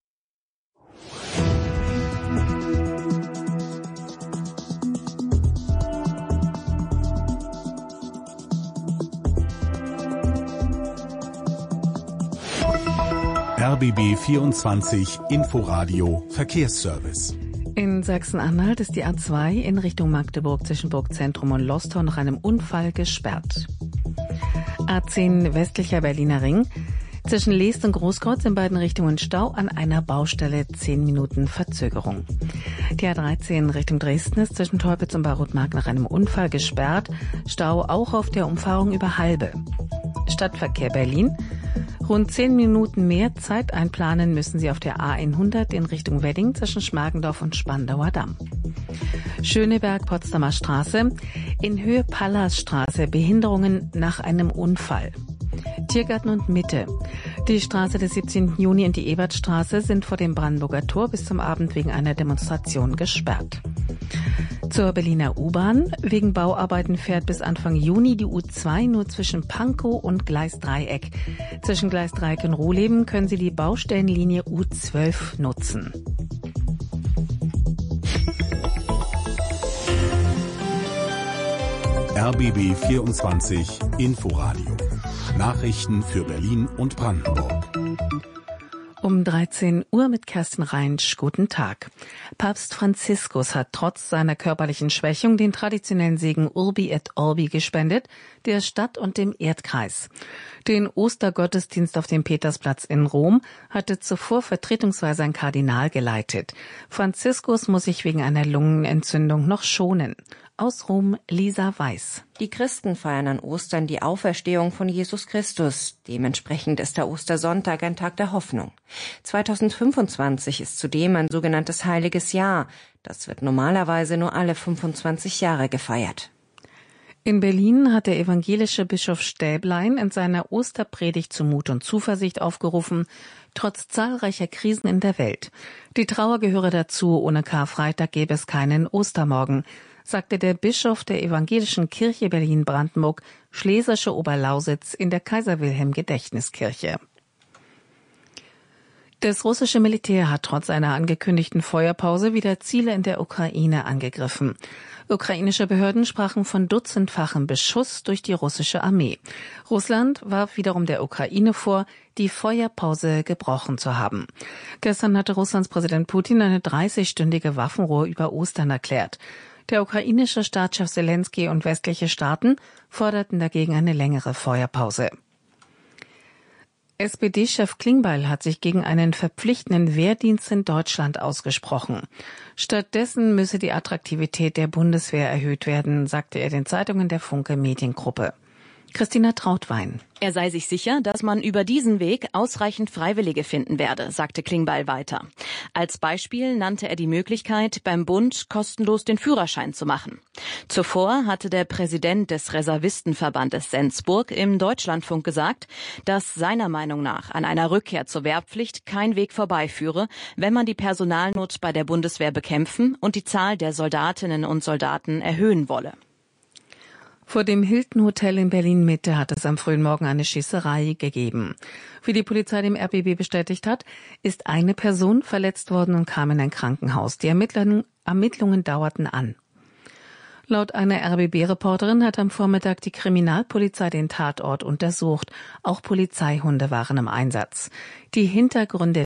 [SPEAKER 1] R B B vierundzwanzig Inforadio Verkehrsservice.
[SPEAKER 2] In Sachsen-Anhalt ist die A zwei in Richtung Magdeburg zwischen Burgzentrum und Lostorf nach einem Unfall gesperrt. A zehn westlicher Berliner Ring. Zwischen Leest und Großkreuz in beiden Richtungen Stau, an einer Baustelle zehn Minuten Verzögerung. Die A dreizehn Richtung Dresden ist zwischen Teupitz und Barrotmark nach einem Unfall gesperrt. Stau auch auf der Umfahrung über Halbe. Stadtverkehr Berlin. Rund zehn Minuten mehr Zeit einplanen müssen Sie auf der A hundert in Richtung Wedding zwischen Schmargendorf und Spandauer Damm. Schöneberg-Potsdamer Straße. In Höhe Pallasstraße Behinderungen nach einem Unfall. Tiergarten und Mitte. Die Straße des siebzehnten Juni und die Ebertstraße sind vor dem Brandenburger Tor bis zum Abend wegen einer Demonstration gesperrt. Zur Berliner U-Bahn. Wegen Bauarbeiten fährt bis Anfang Juni die U zwei nur zwischen Pankow und Gleisdreieck. Zwischen Gleisdreieck und Ruhleben können Sie die Baustellenlinie U zwölf nutzen.
[SPEAKER 1] R B B vierundzwanzig Inforadio. Nachrichten für Berlin und Brandenburg.
[SPEAKER 2] Um dreizehn Uhr mit Kerstin Reinsch. Guten Tag. Papst Franziskus hat trotz seiner körperlichen Schwächung den traditionellen Segen Urbi et Orbi gespendet, der Stadt und dem Erdkreis. Den Ostergottesdienst auf dem Petersplatz in Rom hatte zuvor vertretungsweise ein Kardinal geleitet. Franziskus muss sich wegen einer Lungenentzündung noch schonen. Aus Rom, Lisa Weiß.
[SPEAKER 19] Die Christen feiern an Ostern die Auferstehung von Jesus Christus. Dementsprechend ist der Ostersonntag ein Tag der Hoffnung. zweitausendfünfundzwanzig ist zudem ein sogenanntes Heiliges Jahr. Das wird normalerweise nur alle fünfundzwanzig Jahre gefeiert.
[SPEAKER 2] In Berlin hat der evangelische Bischof Stäblein in seiner Osterpredigt zu Mut und Zuversicht aufgerufen, trotz zahlreicher Krisen in der Welt. Die Trauer gehöre dazu, ohne Karfreitag gäbe es keinen Ostermorgen, sagte der Bischof der Evangelischen Kirche Berlin-Brandenburg, Schlesische Oberlausitz in der Kaiser-Wilhelm-Gedächtniskirche. Das russische Militär hat trotz einer angekündigten Feuerpause wieder Ziele in der Ukraine angegriffen. Ukrainische Behörden sprachen von dutzendfachem Beschuss durch die russische Armee. Russland warf wiederum der Ukraine vor, die Feuerpause gebrochen zu haben. Gestern hatte Russlands Präsident Putin eine dreißigstündige Waffenruhe über Ostern erklärt. Der ukrainische Staatschef Selenskyj und westliche Staaten forderten dagegen eine längere Feuerpause. S P D-Chef Klingbeil hat sich gegen einen verpflichtenden Wehrdienst in Deutschland ausgesprochen. Stattdessen müsse die Attraktivität der Bundeswehr erhöht werden, sagte er den Zeitungen der Funke Mediengruppe. Christina Trautwein.
[SPEAKER 20] Er sei sich sicher, dass man über diesen Weg ausreichend Freiwillige finden werde, sagte Klingbeil weiter. Als Beispiel nannte er die Möglichkeit, beim Bund kostenlos den Führerschein zu machen. Zuvor hatte der Präsident des Reservistenverbandes Sensburg im Deutschlandfunk gesagt, dass seiner Meinung nach an einer Rückkehr zur Wehrpflicht kein Weg vorbeiführe, wenn man die Personalnot bei der Bundeswehr bekämpfen und die Zahl der Soldatinnen und Soldaten erhöhen wolle.
[SPEAKER 2] Vor dem Hilton Hotel in Berlin-Mitte hat es am frühen Morgen eine Schießerei gegeben. Wie die Polizei dem R B B bestätigt hat, ist eine Person verletzt worden und kam in ein Krankenhaus. Die Ermittlungen, Ermittlungen dauerten an. Laut einer R B B-Reporterin hat am Vormittag die Kriminalpolizei den Tatort untersucht. Auch Polizeihunde waren im Einsatz. Die Hintergründe